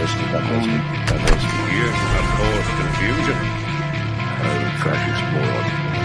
You have caused confusion. Fascist moron.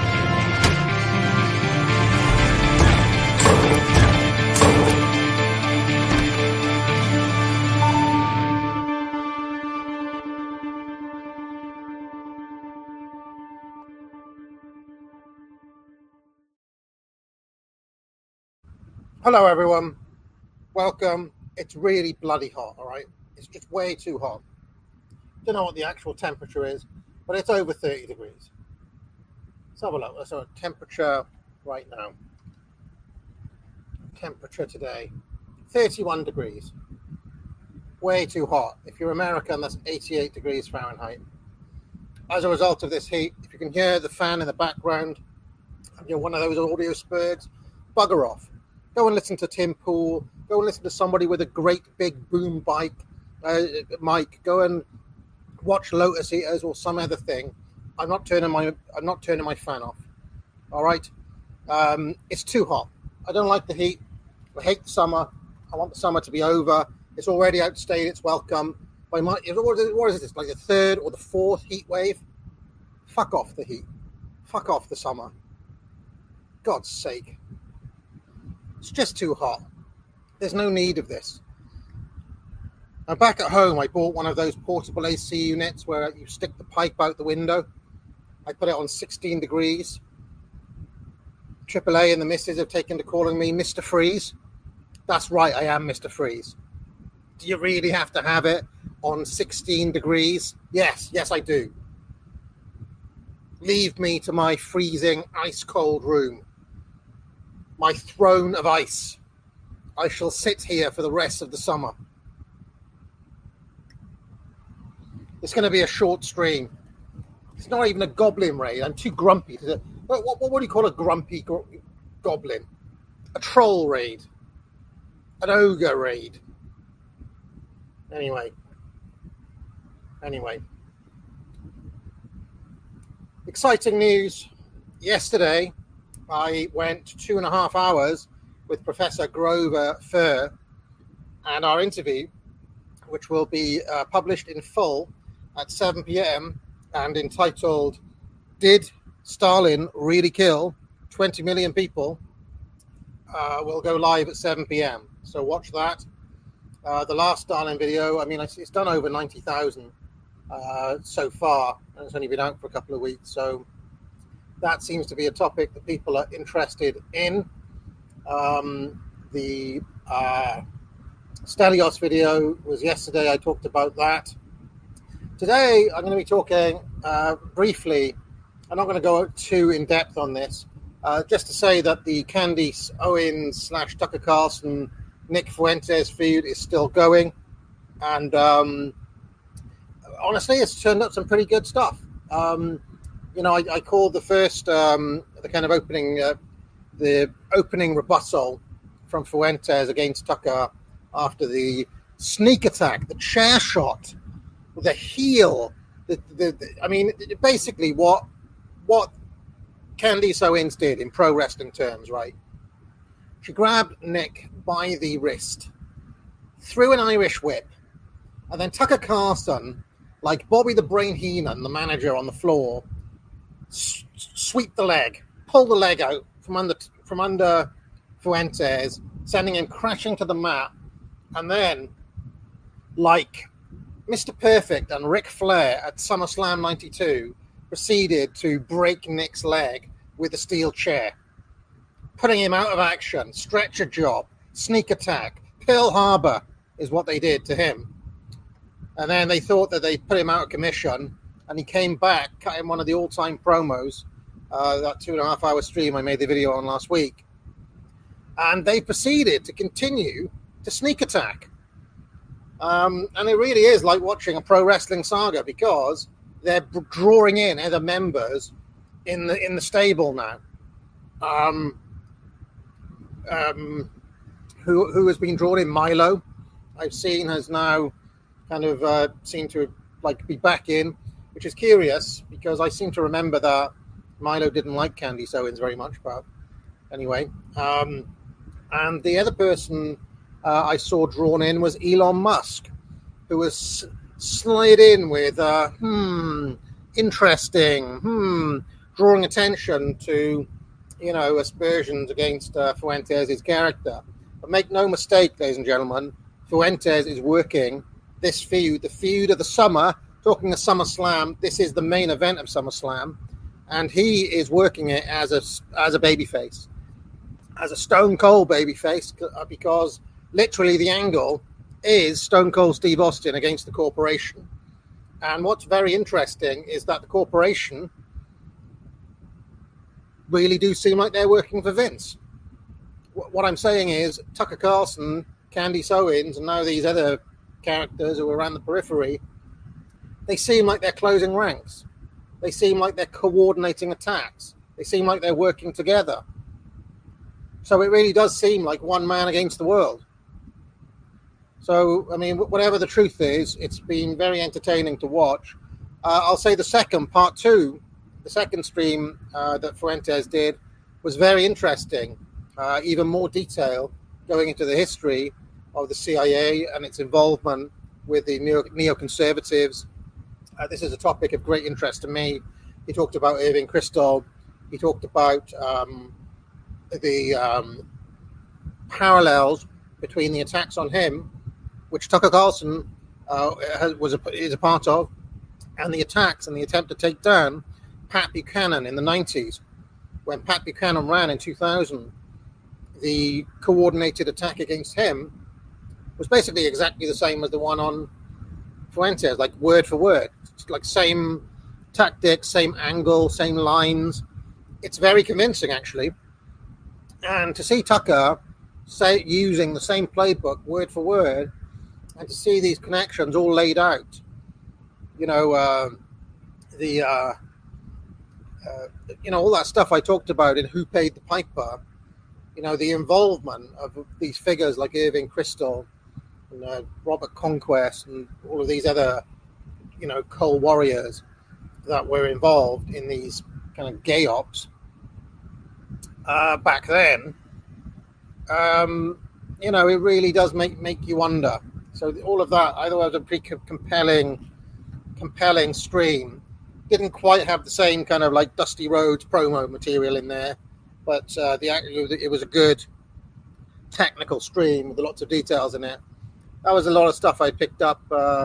Hello everyone, welcome. It's really bloody hot, all right? It's just way too hot. Don't know what the actual temperature is, but it's over 30 degrees. Let's have a look. Let's have a temperature right now. Temperature today, 31 degrees. Way too hot. If you're American, that's 88 degrees Fahrenheit. As a result of this heat, if you can hear the fan in the background, and you're one of those audio spurgs, bugger off. Go and listen to Tim Pool. Go and listen to somebody with a great big boom mic. Go and watch Lotus Eaters or some other thing. I'm not turning my fan off. All right. It's too hot. I don't like the heat. I hate the summer. I want the summer to be over. It's already outstayed its welcome. What is this? Like the third or the fourth heat wave? Fuck off the heat. Fuck off the summer. God's sake. It's just too hot. There's no need of this. Now back at home, I bought one of those portable AC units where you stick the pipe out the window. I put it on 16 degrees. AAA and the missus have taken to calling me Mr. Freeze. That's right, I am Mr. Freeze. Do you really have to have it on 16 degrees? Yes, I do. Leave me to my freezing, ice-cold room. My throne of ice. I shall sit here for the rest of the summer. It's going to be a short stream. It's not even a goblin raid. I'm too grumpy. What do you call a grumpy goblin? A troll raid. An ogre raid. Anyway. Exciting news. Yesterday, I went 2.5 hours with Professor Grover Furr, and our interview, which will be published in full at 7 p.m. and entitled, Did Stalin Really Kill 20 Million People? Will go live at 7 p.m. So watch that. The last Stalin video, I mean, it's done over 90,000 so far, and it's only been out for a couple of weeks, so that seems to be a topic that people are interested in. The Stelios video was yesterday. I talked about that. Today, I'm going to be talking briefly. I'm not going to go too in depth on this. Just to say that the Candace Owens / Tucker Carlson, Nick Fuentes feud is still going. And honestly, it's turned up some pretty good stuff. I called the first, the kind of opening, the opening rebuttal from Fuentes against Tucker after the sneak attack, the chair shot, the heel. Basically what Candace Owens did in pro wrestling terms, right? She grabbed Nick by the wrist, threw an Irish whip, and then Tucker Carlson, like Bobby the Brain Heenan, the manager on the floor, sweep the leg, pull the leg out from under Fuentes, sending him crashing to the mat, and then, like Mr. Perfect and Ric Flair at SummerSlam 92, proceeded to break Nick's leg with a steel chair, putting him out of action. Stretcher job, sneak attack, Pearl Harbor is what they did to him. And then they thought that they put him out of commission, and he came back, cutting one of the all-time promos, that 2.5 hour stream I made the video on last week. And they proceeded to continue to sneak attack. And it really is like watching a pro wrestling saga, because they're drawing in other members in the stable now. Who has been drawn in? Milo, I've seen, has now kind of seemed to be back in, which is curious because I seem to remember that Milo didn't like Candace Owens very much, but anyway. And the other person I saw drawn in was Elon Musk. who was slid in with interesting, drawing attention to, aspersions against Fuentes' character. But make no mistake, ladies and gentlemen, Fuentes is working this feud, the feud of the summer, talking of SummerSlam. This is the main event of SummerSlam, and he is working it as a babyface, as a Stone Cold babyface, because literally the angle is Stone Cold Steve Austin against the corporation. And what's very interesting is that the corporation really do seem like they're working for Vince. What I'm saying is Tucker Carlson, Candice Owens, and now these other characters who are around the periphery, they seem like they're closing ranks. They seem like they're coordinating attacks. They seem like they're working together. So it really does seem like one man against the world. So, I mean, whatever the truth is, it's been very entertaining to watch. I'll say the second, part two, the second stream that Fuentes did was very interesting. Even more detail going into the history of the CIA and its involvement with the neoconservatives. This is a topic of great interest to me. He talked about Irving Kristol. He talked about the parallels between the attacks on him, which Tucker Carlson is a part of, and the attacks and the attempt to take down Pat Buchanan in the 90s. When Pat Buchanan ran in 2000, the coordinated attack against him was basically exactly the same as the one on Fuentes, like word for word. It's like same tactics, same angle, same lines. It's very convincing, actually. And to see Tucker using the same playbook word for word, and to see these connections all laid out, all that stuff I talked about in Who Paid the Piper, the involvement of these figures like Irving Kristol and Robert Conquest and all of these other, cold warriors that were involved in these kind of gay ops back then, it really does make you wonder. So all of that, I thought it was a pretty compelling stream. Didn't quite have the same kind of like Dusty Rhodes promo material in there, but it was a good technical stream with lots of details in it. That was a lot of stuff I picked up,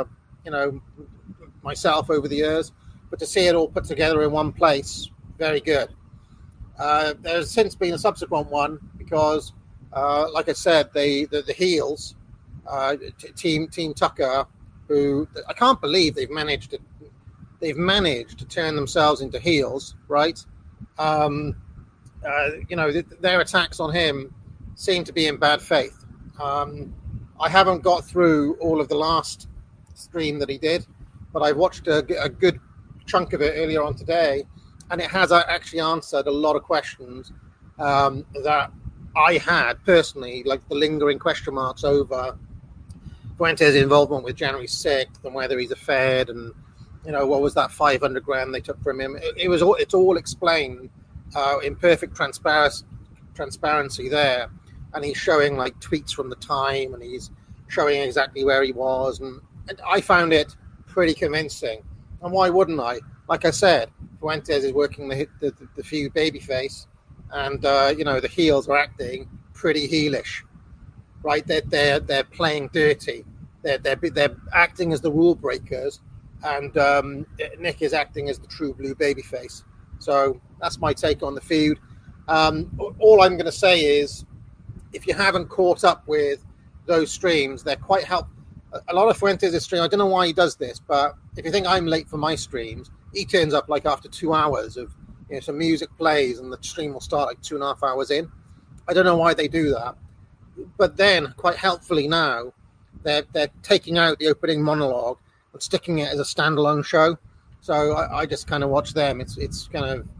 myself over the years, but to see it all put together in one place, very good. There's since been a subsequent one because, like I said, the heels, Team Tucker, who I can't believe they've managed to turn themselves into heels, right? Their attacks on him seem to be in bad faith. I haven't got through all of the last stream that he did, but I watched a good chunk of it earlier on today, and it has actually answered a lot of questions that I had personally, like the lingering question marks over Fuentes' involvement with January 6th and whether he's a Fed and, what was that $500,000 they took from him. It's all explained in perfect transparency there. And he's showing like tweets from the time, and he's showing exactly where he was. And I found it pretty convincing. And why wouldn't I? Like I said, Fuentes is working the feud babyface, and the heels are acting pretty heelish, right? They're playing dirty. They're acting as the rule breakers, and Nick is acting as the true blue babyface. So that's my take on the feud. All I'm going to say is, if you haven't caught up with those streams, they're quite helpful. A lot of Fuentes' stream, I don't know why he does this, but if you think I'm late for my streams, he turns up like after 2 hours of some music plays, and the stream will start like 2.5 hours in. I don't know why they do that. But then, quite helpfully now, they're taking out the opening monologue and sticking it as a standalone show. So I just kind of watch them. It's kind of,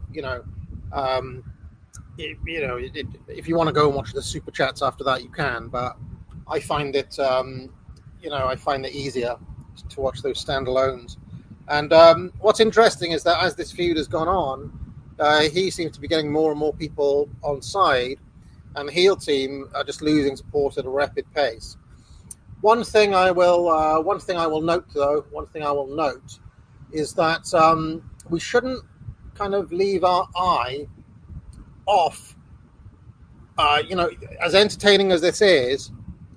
if you want to go and watch the super chats after that, you can. But I find it, easier to watch those standalones. And what's interesting is that as this feud has gone on, he seems to be getting more and more people on side, and the heel team are just losing support at a rapid pace. One thing I will note is that we shouldn't kind of leave our eye off. As entertaining as this is,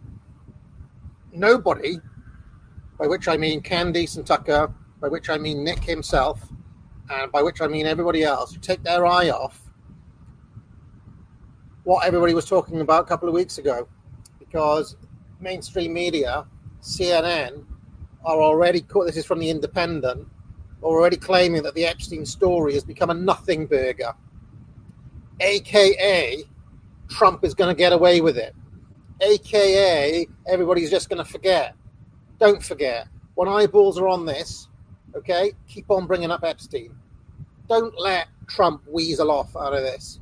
nobody, by which I mean Candice and Tucker, by which I mean Nick himself, and by which I mean everybody else, take their eye off what everybody was talking about a couple of weeks ago, because mainstream media, CNN, are already, this is from The Independent, already claiming that the Epstein story has become a nothing burger, aka Trump is going to get away with it, aka everybody's just going to forget. Don't forget. When eyeballs are on this, okay, keep on bringing up Epstein. Don't let Trump weasel off out of this.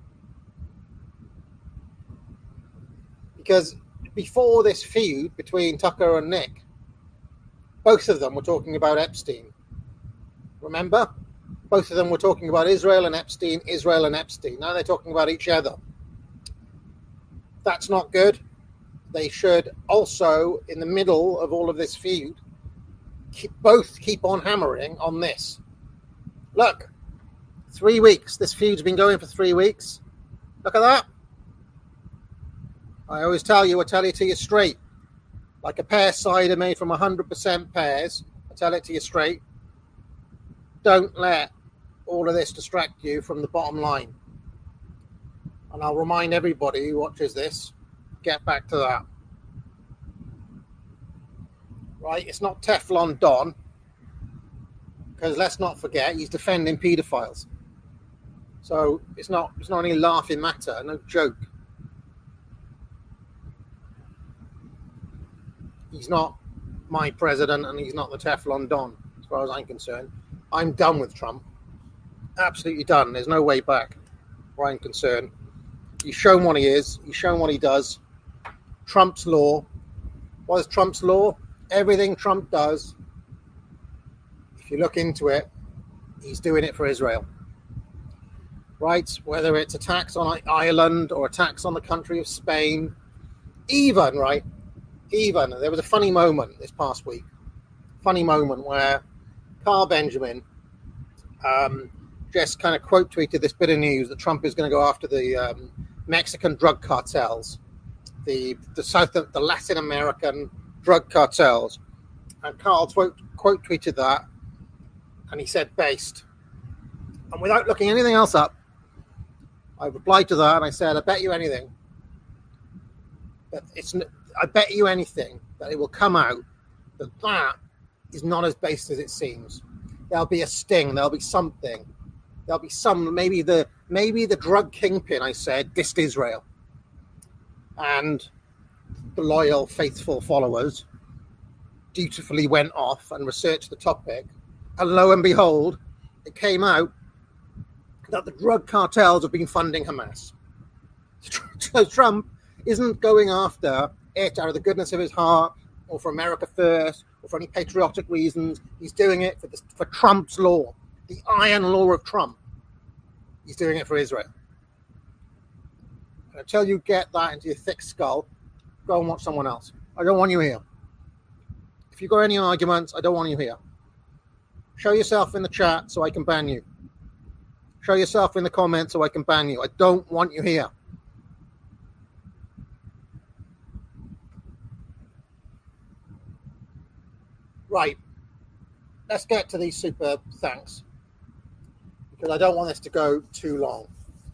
Because before this feud between Tucker and Nick, both of them were talking about Epstein. Remember? Both of them were talking about Israel and Epstein, Israel and Epstein. Now they're talking about each other. That's not good. They should also, in the middle of all of this feud, keep on hammering on this. Look, 3 weeks. This feud's been going for 3 weeks. Look at that. I always tell you, I tell it to you straight. Like a pear cider made from 100% pears. I tell it to you straight. Don't let all of this distract you from the bottom line. And I'll remind everybody who watches this, get back to that. Right? It's not Teflon Don. Because let's not forget, he's defending paedophiles. So it's not any laughing matter, no joke. He's not my president and he's not the Teflon Don, as far as I'm concerned. I'm done with Trump. Absolutely done. There's no way back where I'm concerned. He's shown what he is. He's shown what he does. Trump's law. What is Trump's law? Everything Trump does, if you look into it, he's doing it for Israel. Right? Whether it's attacks on Ireland or attacks on the country of Spain. Even, there was a funny moment this past week. Funny moment where Carl Benjamin just kind of quote tweeted this bit of news that Trump is going to go after the Mexican drug cartels, the Latin American drug cartels. And Carl quote tweeted that, and he said based. And without looking anything else up, I replied to that and I said, I bet you anything that it will come out that is not as based as it seems. There'll be a sting. There'll be something. There'll be maybe the drug kingpin, I said, dissed Israel. And the loyal, faithful followers dutifully went off and researched the topic. And lo and behold, it came out that the drug cartels have been funding Hamas. So Trump isn't going after it out of the goodness of his heart or for America first or for any patriotic reasons. He's doing it for Trump's law, the iron law of Trump. He's doing it for Israel. And until you get that into your thick skull, go and watch someone else. I don't want you here. If you've got any arguments, I don't want you here. Show yourself in the chat so I can ban you. Show yourself in the comments so I can ban you. I don't want you here. Right. Let's get to these super thanks, because I don't want this to go too long.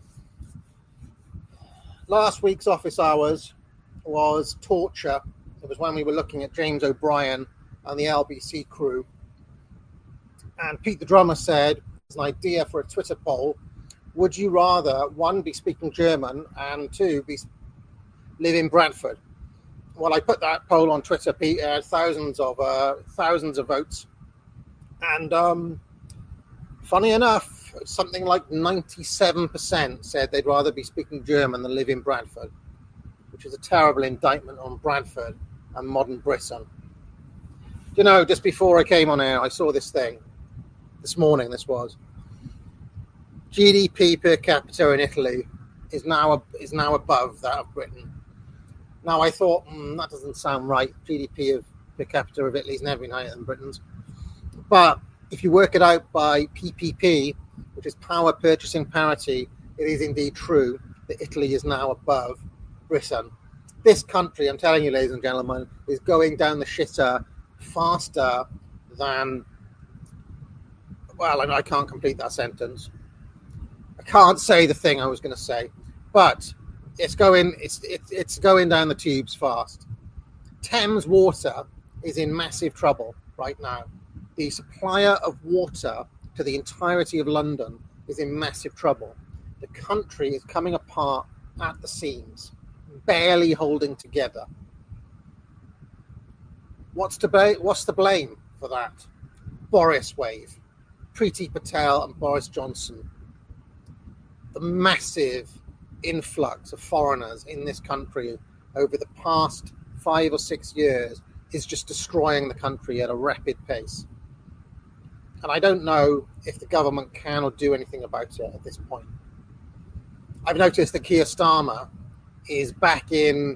Last week's office hours was torture. It was when we were looking at James O'Brien and the LBC crew. And Pete the drummer said, as an idea for a Twitter poll, would you rather, one, be speaking German, and two, live in Bradford? Well, I put that poll on Twitter, Pete, thousands of votes. And funny enough, something like 97% said they'd rather be speaking German than live in Bradford, which is a terrible indictment on Bradford and modern Britain. You know, just before I came on air, I saw this thing. This morning, this was. GDP per capita in Italy is now above that of Britain. Now, I thought, that doesn't sound right. GDP per capita of Italy is never been higher than Britain's. But if you work it out by PPP, which is power purchasing parity, it is indeed true that Italy is now above Britain. This country, I'm telling you, ladies and gentlemen, is going down the shitter faster than... Well, I can't complete that sentence. I can't say the thing I was going to say, but it's going down the tubes fast. Thames Water is in massive trouble right now. The supplier of water to the entirety of London is in massive trouble. The country is coming apart at the seams, barely holding together. What's the blame for that? Boris wave, Priti Patel and Boris Johnson. The massive influx of foreigners in this country over the past 5 or 6 years is just destroying the country at a rapid pace. And I don't know if the government can or do anything about it at this point. I've noticed that Keir Starmer is back in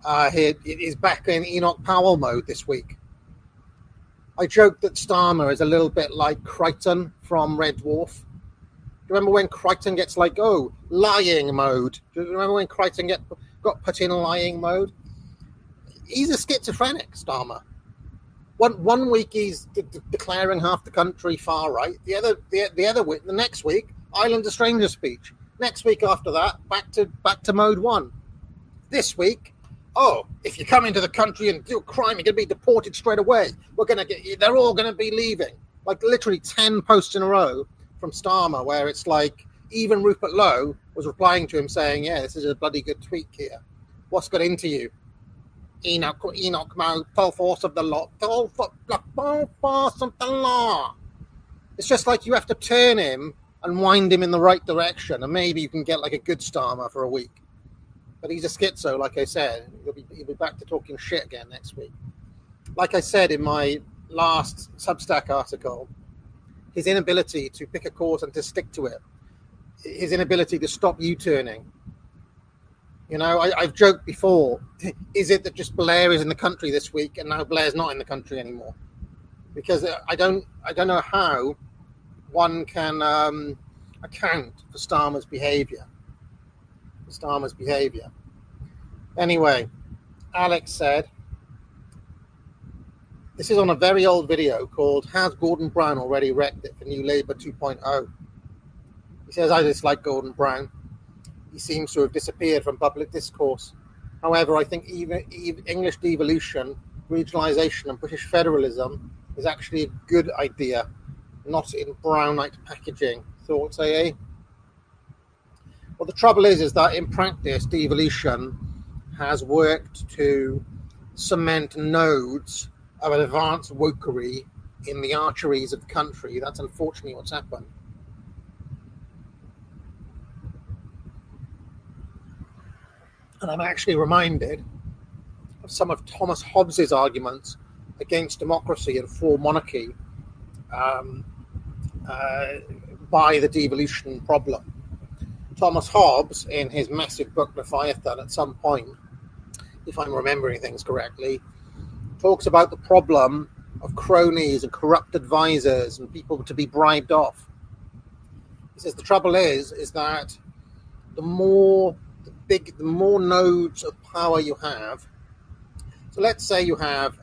Enoch Powell mode this week. I joked that Starmer is a little bit like Crichton from Red Dwarf. Do you remember when Crichton gets like, lying mode? Do you remember when Crichton got put in lying mode? He's a schizophrenic, Starmer. One week he's declaring half the country far right. The other week, the next week, Island of Stranger speech. Next week after that, back to mode 1. This week, if you come into the country and do a crime, you're going to be deported straight away. They're all going to be leaving. Like literally 10 posts in a row from Starmer, where it's like even Rupert Lowe was replying to him saying, "Yeah, this is a bloody good tweet here. What's got into you? Enoch mode, full force of the law, full force of the law." It's just like you have to turn him and wind him in the right direction, and maybe you can get like a good Starmer for a week. But he's a schizo, like I said. He'll be back to talking shit again next week. Like I said in my last Substack article, his inability to pick a course and to stick to it, his inability to stop U-turning. You know, I've joked before, is it that just Blair is in the country this week and now Blair's not in the country anymore? Because I don't know how one can account for Starmer's behaviour. Anyway, Alex said, this is on a very old video called "Has Gordon Brown Already Wrecked It for New Labour 2.0? He says, I dislike Gordon Brown. He seems to have disappeared from public discourse. However, I think even English devolution, regionalisation and British federalism is actually a good idea, not in brownite packaging. Thoughts, AA? Well, the trouble is that in practice, devolution has worked to cement nodes of advanced wokery in the arteries of the country. That's unfortunately what's happened. And I'm actually reminded of some of Thomas Hobbes's arguments against democracy and for monarchy by the devolution problem. Thomas Hobbes, in his massive book Leviathan, at some point, if I'm remembering things correctly, talks about the problem of cronies and corrupt advisors and people to be bribed off. He says the trouble is that the more nodes of power you have. So let's say you have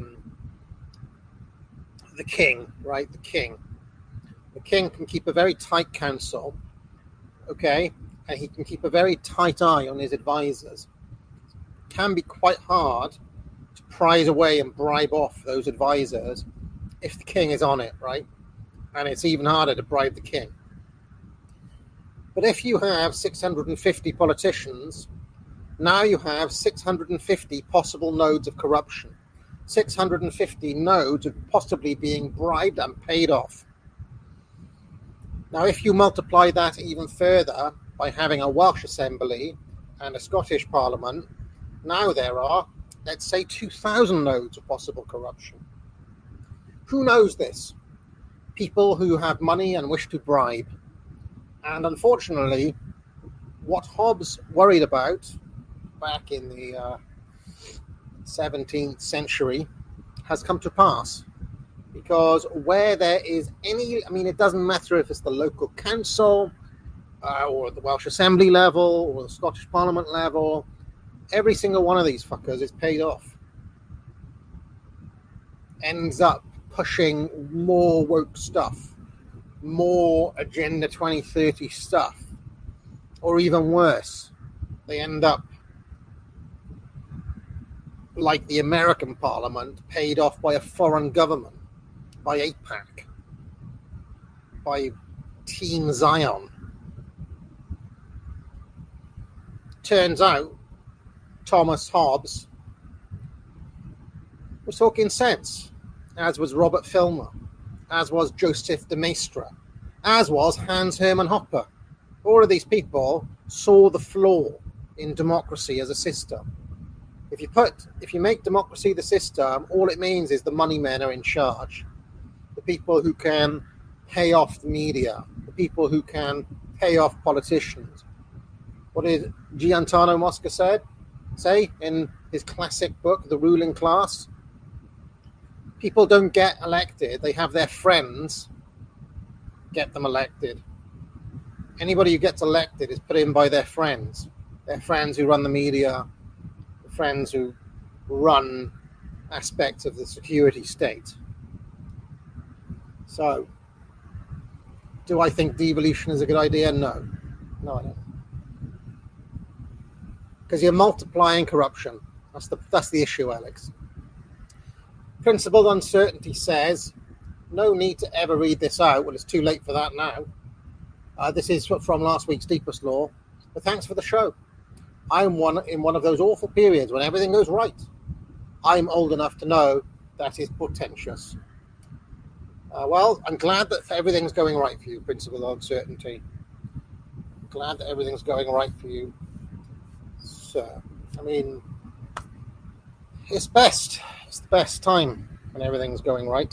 the king, right? The king can keep a very tight council, okay, and he can keep a very tight eye on his advisors. It can be quite hard to prize away and bribe off those advisors if the king is on it, right? And it's even harder to bribe the king. But if you have 650 politicians, now you have 650 possible nodes of corruption, 650 nodes of possibly being bribed and paid off. Now, if you multiply that even further by having a Welsh Assembly and a Scottish Parliament, now there are, let's say, 2,000 nodes of possible corruption. Who knows this? People who have money and wish to bribe. And unfortunately, what Hobbes worried about back in the 17th century has come to pass. Because where there is any, it doesn't matter if it's the local council or at the Welsh Assembly level or the Scottish Parliament level, every single one of these fuckers is paid off. Ends up pushing more woke stuff, more Agenda 2030 stuff, or even worse, they end up like the American Parliament, paid off by a foreign government, by AIPAC, by Team Zion. Turns out Thomas Hobbes was talking sense, as was Robert Filmer, as was Joseph de Maistre, as was Hans Hermann Hoppe. All of these people saw the flaw in democracy as a system. If you make democracy the system, all it means is the money men are in charge. The people who can pay off the media, the people who can pay off politicians. What did Gaetano Mosca say in his classic book, The Ruling Class? People don't get elected, they have their friends get them elected. Anybody who gets elected is put in by their friends who run the media, the friends who run aspects of the security state. So, do I think devolution is a good idea? No, I don't. Because you're multiplying corruption. That's the issue, Alex. Principled uncertainty says, no need to ever read this out. Well, it's too late for that now. This is from last week's Deepest Law. But thanks for the show. I'm in one of those awful periods when everything goes right. I'm old enough to know that is portentous. Well, I'm glad that everything's going right for you, Principled Uncertainty. I'm glad that everything's going right for you. So, it's best. It's the best time when everything's going right.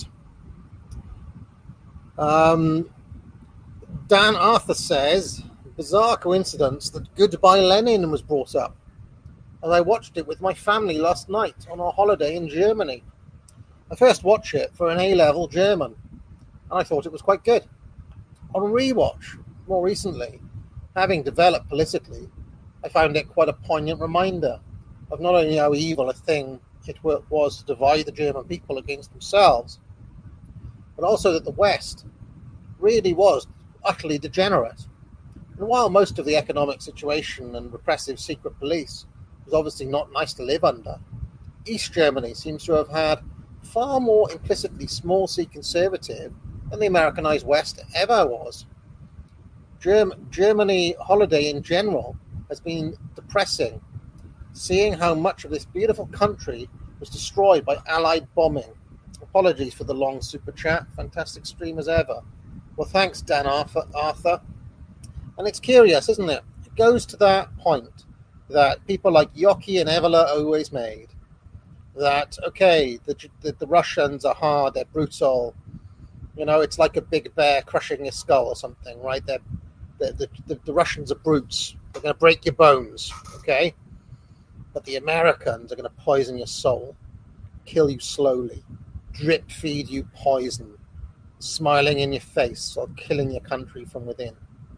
Dan Arthur says, bizarre coincidence that Goodbye Lenin was brought up, as I watched it with my family last night on our holiday in Germany. I first watched it for an A-level German, and I thought it was quite good. On rewatch, more recently, having developed politically, I found it quite a poignant reminder of not only how evil a thing it was to divide the German people against themselves, but also that the West really was utterly degenerate. And while most of the economic situation and repressive secret police was obviously not nice to live under, East Germany seems to have had far more implicitly small c conservative than the Americanized West ever was. Germany holiday in general has been depressing, seeing how much of this beautiful country was destroyed by Allied bombing. Apologies for the long super chat. Fantastic stream as ever. Well, thanks, Dan Arthur. And it's curious, isn't it? It goes to that point that people like Yockey and Evola always made. That, okay, the Russians are hard, they're brutal. You know, it's like a big bear crushing your skull or something, right? The Russians are brutes. They're going to break your bones, okay? But the Americans are going to poison your soul, kill you slowly, drip feed you poison, smiling in your face or killing your country from within.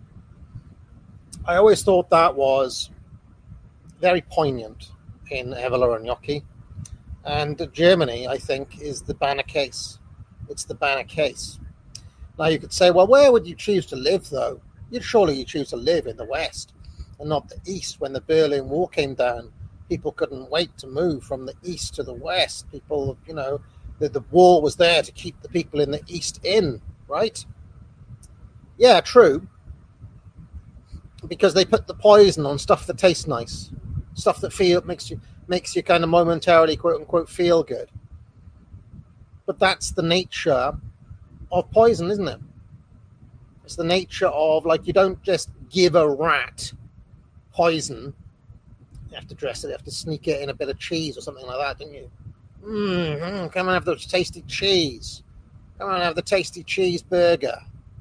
I always thought that was very poignant in Evola and Yockey. And Germany, I think, is the banner case. It's the banner case. Now you could say, well, where would you choose to live, though? Surely you choose to live in the West and not the East. When the Berlin Wall came down, people couldn't wait to move from the East to the West. People, you know, the wall was there to keep the people in the East in, right? Yeah, true. Because they put the poison on stuff that tastes nice, stuff that makes you kind of momentarily, quote unquote, feel good. But that's the nature of poison, isn't it? It's the nature of, like, you don't just give a rat poison. You have to dress it, you have to sneak it in a bit of cheese or something like that, don't you? Come and have the tasty cheese. Come and have the tasty cheeseburger.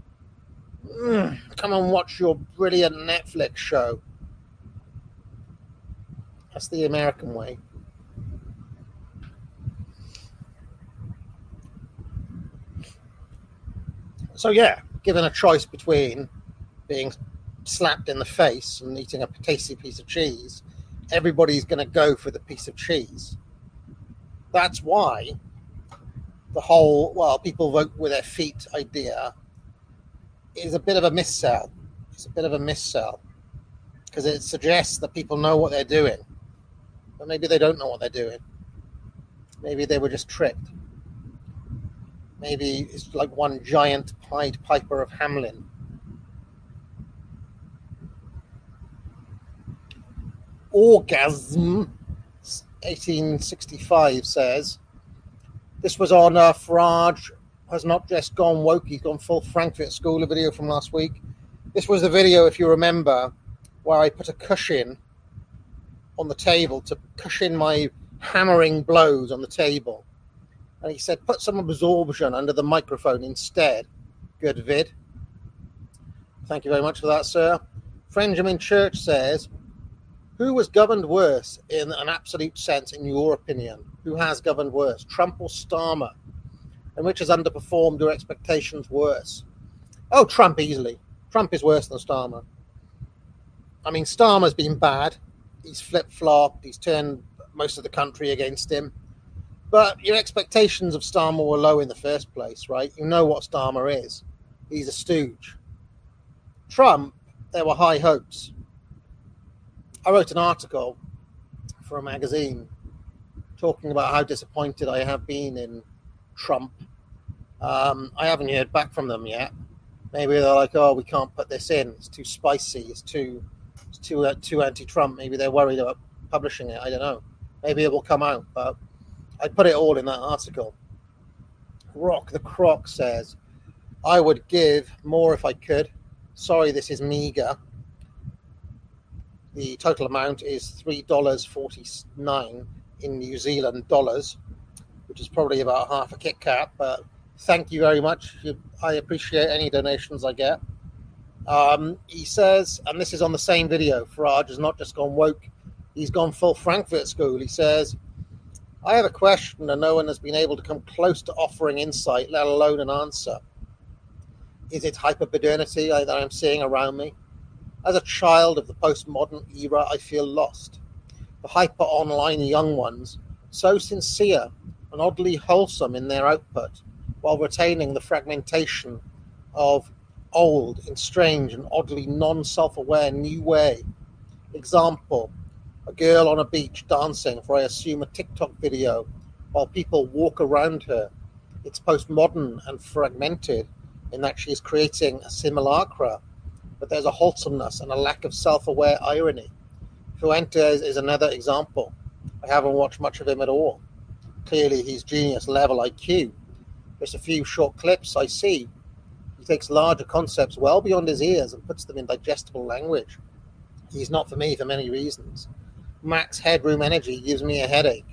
Come and watch your brilliant Netflix show. That's the American way. So yeah, given a choice between being slapped in the face and eating a tasty piece of cheese, everybody's going to go for the piece of cheese. That's why the whole, well, people vote with their feet idea is a bit of a missell. It's a bit of a missell because it suggests that people know what they're doing, but maybe they don't know what they're doing. Maybe they were just tricked. Maybe it's like one giant Pied Piper of Hamelin. Orgasm 1865 says, this was on Farage has not just gone woke, he's gone full Frankfurt School, a video from last week. This was the video, if you remember, where I put a cushion on the table to cushion my hammering blows on the table. And he said, put some absorption under the microphone instead. Good vid. Thank you very much for that, sir. Frenjamin Church says, who was governed worse in an absolute sense, in your opinion? Who has governed worse, Trump or Starmer? And which has underperformed your expectations worse? Oh, Trump easily. Trump is worse than Starmer. I mean, Starmer's been bad. He's flip-flopped. He's turned most of the country against him. But your expectations of Starmer were low in the first place, right? You know what Starmer is. He's a stooge. Trump, there were high hopes. I wrote an article for a magazine talking about how disappointed I have been in Trump. I haven't heard back from them yet. Maybe they're like, oh, we can't put this in. It's too spicy. It's too anti-Trump. Maybe they're worried about publishing it. I don't know. Maybe it will come out, but I put it all in that article. Rock the Croc says, I would give more if I could. Sorry, this is meager. The total amount is $3.49 in New Zealand dollars, which is probably about half a Kit Kat, but thank you very much. I appreciate any donations I get. He says, and this is on the same video, Farage has not just gone woke, he's gone full Frankfurt School. He says, I have a question and no one has been able to come close to offering insight, let alone an answer. Is it hypermodernity that I'm seeing around me? As a child of the postmodern era, I feel lost. The hyper-online young ones, so sincere and oddly wholesome in their output, while retaining the fragmentation of old in strange and oddly non-self-aware new way. Example, a girl on a beach dancing for, I assume, a TikTok video, while people walk around her. It's postmodern and fragmented in that she is creating a simulacra, but there's a wholesomeness and a lack of self-aware irony. Fuentes is another example. I haven't watched much of him at all. Clearly he's genius level IQ. Just a few short clips I see. He takes larger concepts well beyond his ears and puts them in digestible language. He's not for me for many reasons. Max Headroom Energy gives me a headache.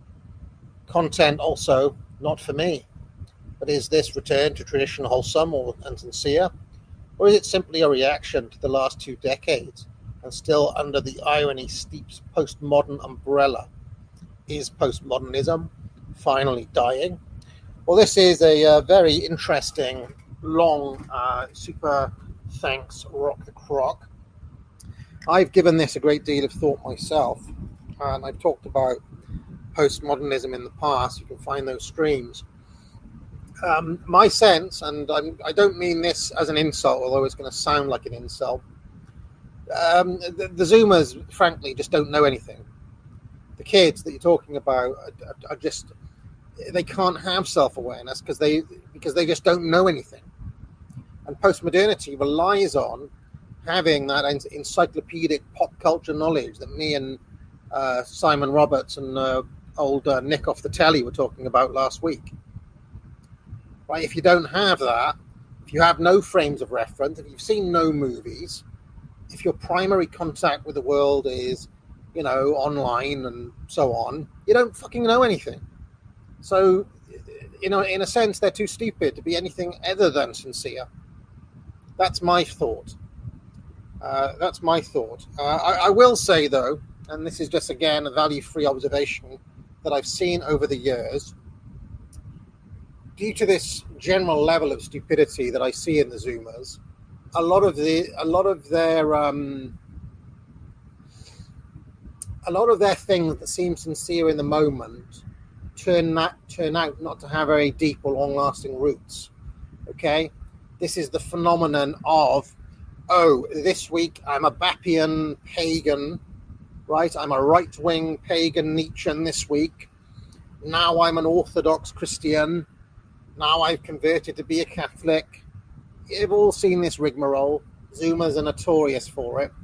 Content also not for me. But is this return to tradition wholesome and sincere? Or is it simply a reaction to the last 2 decades and still under the irony-steeped postmodern umbrella? Is postmodernism finally dying? Well, this is a very interesting, long, super thanks, Rock the Croc. I've given this a great deal of thought myself, and I've talked about postmodernism in the past. You can find those streams. My sense, and I don't mean this as an insult, although it's going to sound like an insult, the Zoomers, frankly, just don't know anything. The kids that you're talking about are just, they can't have self-awareness because they just don't know anything. And postmodernity relies on having that encyclopedic pop culture knowledge that me and Simon Roberts and old Nick off the telly were talking about last week. Right? If you don't have that, if you have no frames of reference, if you've seen no movies, if your primary contact with the world is, online and so on, you don't fucking know anything. So, in a sense, they're too stupid to be anything other than sincere. That's my thought. I will say, though, and this is just, again, a value-free observation that I've seen over the years, due to this general level of stupidity that I see in the Zoomers, a lot of their things that seem sincere in the moment turn out not to have very deep or long-lasting roots. Okay, this is the phenomenon of, oh, this week I'm a Bappian pagan, right? I'm a right-wing pagan Nietzschean this week. Now I'm an Orthodox Christian. Now I've converted to be a Catholic. You've all seen this rigmarole. Zoomers are notorious for it.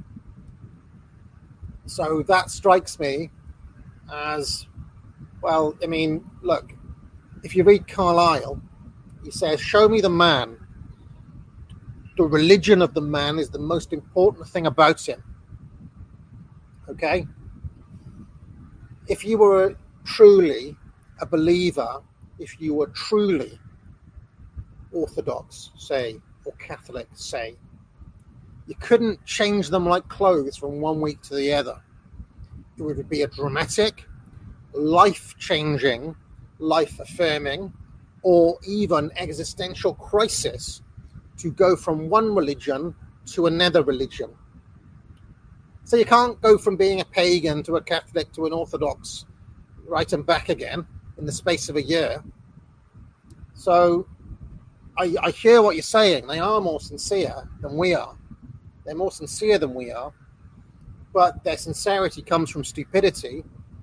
So that strikes me as, well, I mean, look, if you read Carlyle, he says, show me the man. The religion of the man is the most important thing about him. Okay? If you were truly a believer, if you were truly Orthodox, say, or Catholic, say, you couldn't change them like clothes from one week to the other. It would be a dramatic, life-changing, life-affirming, or even existential crisis to go from one religion to another religion. So you can't go from being a pagan to a Catholic to an Orthodox, right, and back again in the space of a year. So I hear what you're saying. They are more sincere than we are. They're more sincere than we are, but their sincerity comes from stupidity,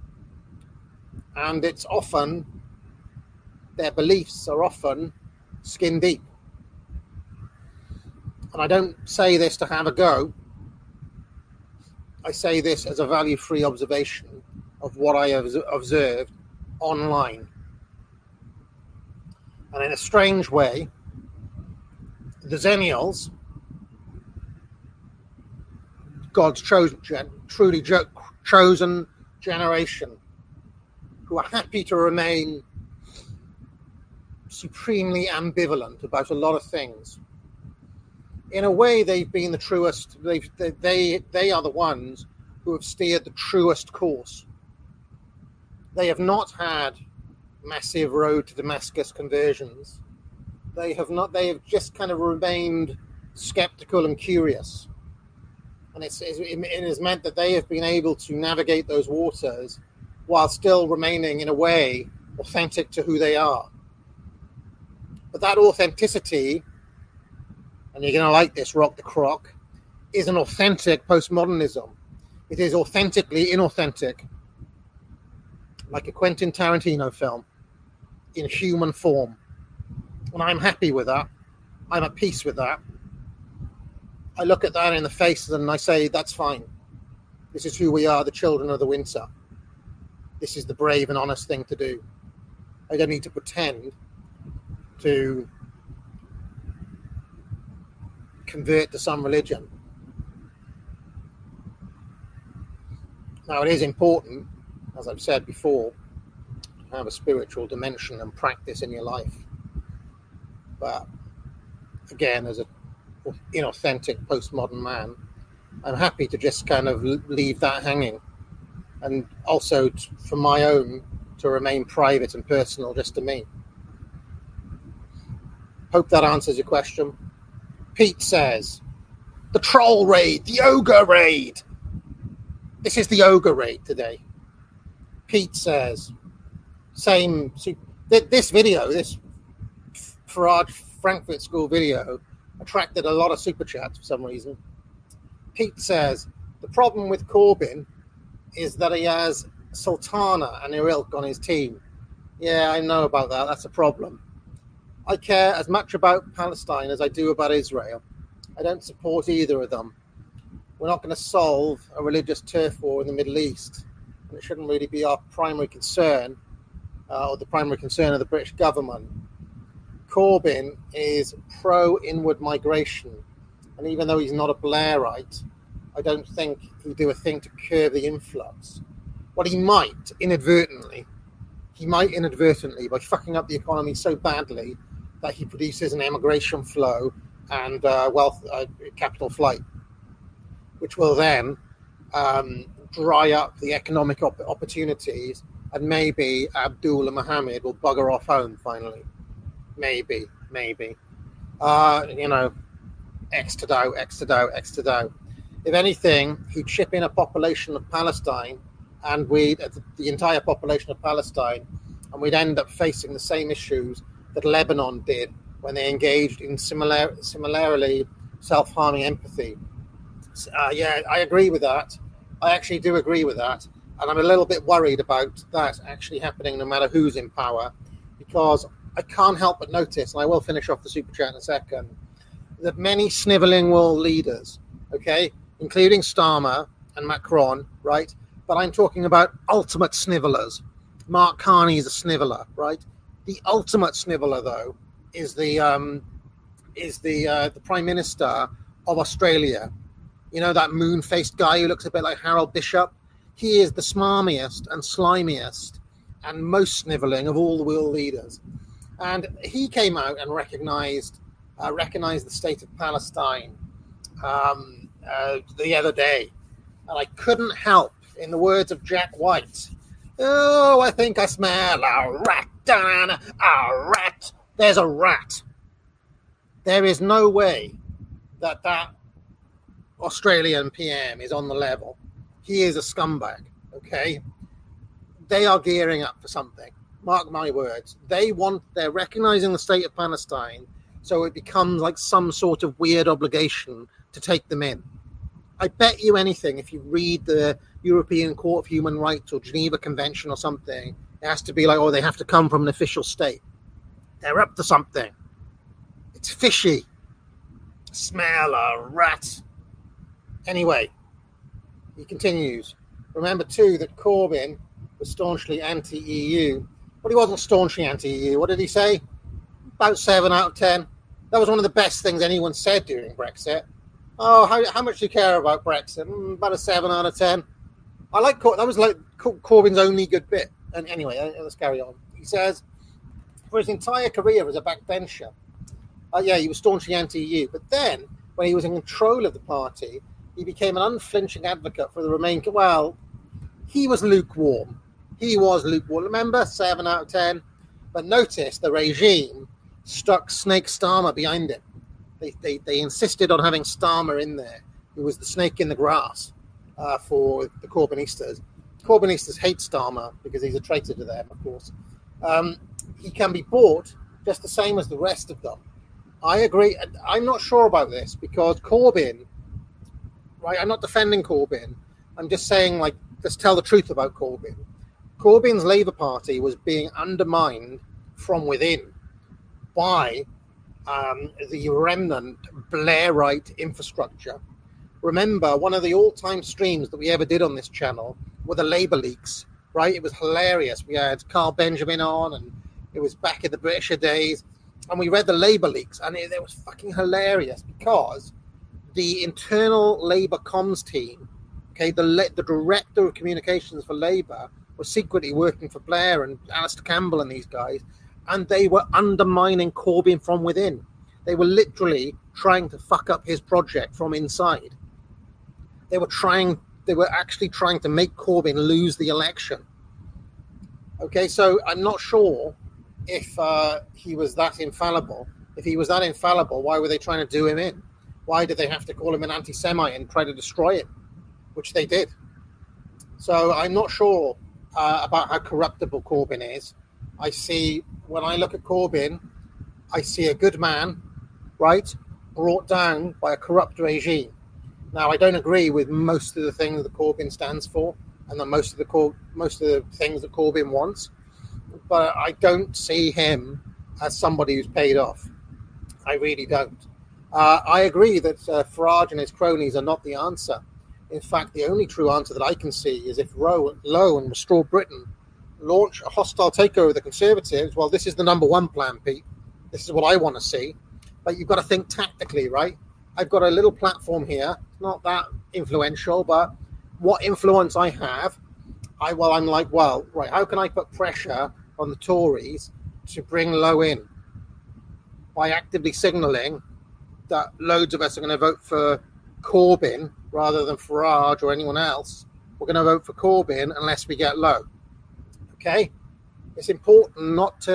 and it's often, their beliefs are often skin deep. And I don't say this to have a go. I say this as a value-free observation of what I have observed online. And in a strange way, the Xennials, God's truly chosen generation, who are happy to remain supremely ambivalent about a lot of things. In a way, they've been the truest. They are the ones who have steered the truest course. They have not had massive road to Damascus conversions. They have not. They have just kind of remained skeptical and curious, and it has meant that they have been able to navigate those waters while still remaining, in a way, authentic to who they are. But that authenticity, and you're going to like this, Rock the Croc, is an authentic postmodernism. It is authentically inauthentic, like a Quentin Tarantino film, in human form. And I'm happy with that. I'm at peace with that. I look at that in the face and I say, that's fine. This is who we are, the children of the winter. This is the brave and honest thing to do. I don't need to pretend to convert to some religion. Now, it is important, as I've said before, to have a spiritual dimension and practice in your life. But again, as an inauthentic postmodern man, I'm happy to just kind of leave that hanging, and also for my own to remain private and personal just to me. Hope that answers your question. Pete says, the troll raid, the ogre raid. This is the ogre raid today. Pete says, this video, this Farage Frankfurt School video attracted a lot of super chats for some reason. Pete says, the problem with Corbyn is that he has Sultana and her ilk on his team. Yeah, I know about that. That's a problem. I care as much about Palestine as I do about Israel. I don't support either of them. We're not going to solve a religious turf war in the Middle East. And it shouldn't really be our primary concern, or the primary concern of the British government. Corbyn is pro-inward migration. And even though he's not a Blairite, I don't think he'll do a thing to curb the influx. What he might inadvertently, by fucking up the economy so badly that he produces an emigration flow and capital flight, which will then dry up the economic opportunities, and maybe Abdul and Mohammed will bugger off home finally. Maybe. You know, X to do. If anything, he'd ship in a population of Palestine, and the entire population of Palestine, and we'd end up facing the same issues that Lebanon did when they engaged in similarly self-harming empathy. Yeah, I agree with that. I actually do agree with that. And I'm a little bit worried about that actually happening no matter who's in power, because I can't help but notice, and I will finish off the super chat in a second, that many snivelling world leaders, okay, including Starmer and Macron, right? But I'm talking about ultimate snivellers. Mark Carney is a sniveller, right? The ultimate sniveller, though, is the Prime Minister of Australia. You know, that moon-faced guy who looks a bit like Harold Bishop? He is the smarmiest and slimiest and most snivelling of all the world leaders. And he came out and recognized the state of Palestine the other day. And I couldn't help, in the words of Jack White, oh, I think I smell a rat, a rat. There's a rat. There is no way that Australian PM is on the level. He is a scumbag, okay? They are gearing up for something. Mark my words. They're recognizing the state of Palestine, so it becomes like some sort of weird obligation to take them in. I bet you anything, if you read the European Court of Human Rights or Geneva Convention or something, it has to be like, oh, they have to come from an official state. They're up to something. It's fishy. Smell a rat. Anyway, he continues. Remember, too, that Corbyn was staunchly anti-EU. But he wasn't staunchly anti-EU. What did he say? About 7 out of 10. That was one of the best things anyone said during Brexit. Oh, how much do you care about Brexit? About a 7 out of 10. I like that was like Corbyn's only good bit. And anyway, let's carry on. He says, for his entire career as a backbencher, he was staunchly anti-EU. But then, when he was in control of the party, he became an unflinching advocate for the Remain. Well, he was lukewarm. Remember, 7 out of 10. But notice the regime stuck Snake Starmer behind it. They insisted on having Starmer in there, who was the snake in the grass for the Corbynistas. Corbynistas hate Starmer because he's a traitor to them, of course. He can be bought just the same as the rest of them. I agree. I'm not sure about this because Corbyn, right? I'm not defending Corbyn. I'm just saying, like, let's tell the truth about Corbyn. Corbyn's Labour Party was being undermined from within by the remnant Blairite infrastructure. Remember, one of the all-time streams that we ever did on this channel were the Labour leaks, right? It was hilarious. We had Carl Benjamin on, and it was back in the Britisher days, and we read the Labour leaks, and it was fucking hilarious because the internal Labour comms team, okay, the director of communications for Labour, was secretly working for Blair and Alistair Campbell and these guys, and they were undermining Corbyn from within. They were literally trying to fuck up his project from inside. They were actually trying to make Corbyn lose the election. Okay, so I'm not sure if he was that infallible. If he was that infallible, why were they trying to do him in? Why did they have to call him an anti-Semite and try to destroy him? Which they did. So I'm not sure about how corruptible Corbyn is. When I look at Corbyn, I see a good man, right, brought down by a corrupt regime. Now, I don't agree with most of the things that Corbyn stands for, and most of the things that Corbyn wants, but I don't see him as somebody who's paid off. I really don't. I agree that Farage and his cronies are not the answer. In fact, the only true answer that I can see is if Lowe and Restore Britain launch a hostile takeover of the Conservatives. Well, this is the number one plan, Pete. This is what I want to see. But you've got to think tactically, right? I've got a little platform here, not that influential, but what influence I have, I'm like, well, right, how can I put pressure on the Tories to bring Lowe in? By actively signalling that loads of us are going to vote for Corbyn rather than Farage or anyone else. We're going to vote for Corbyn unless we get Lowe. Okay? It's important not to...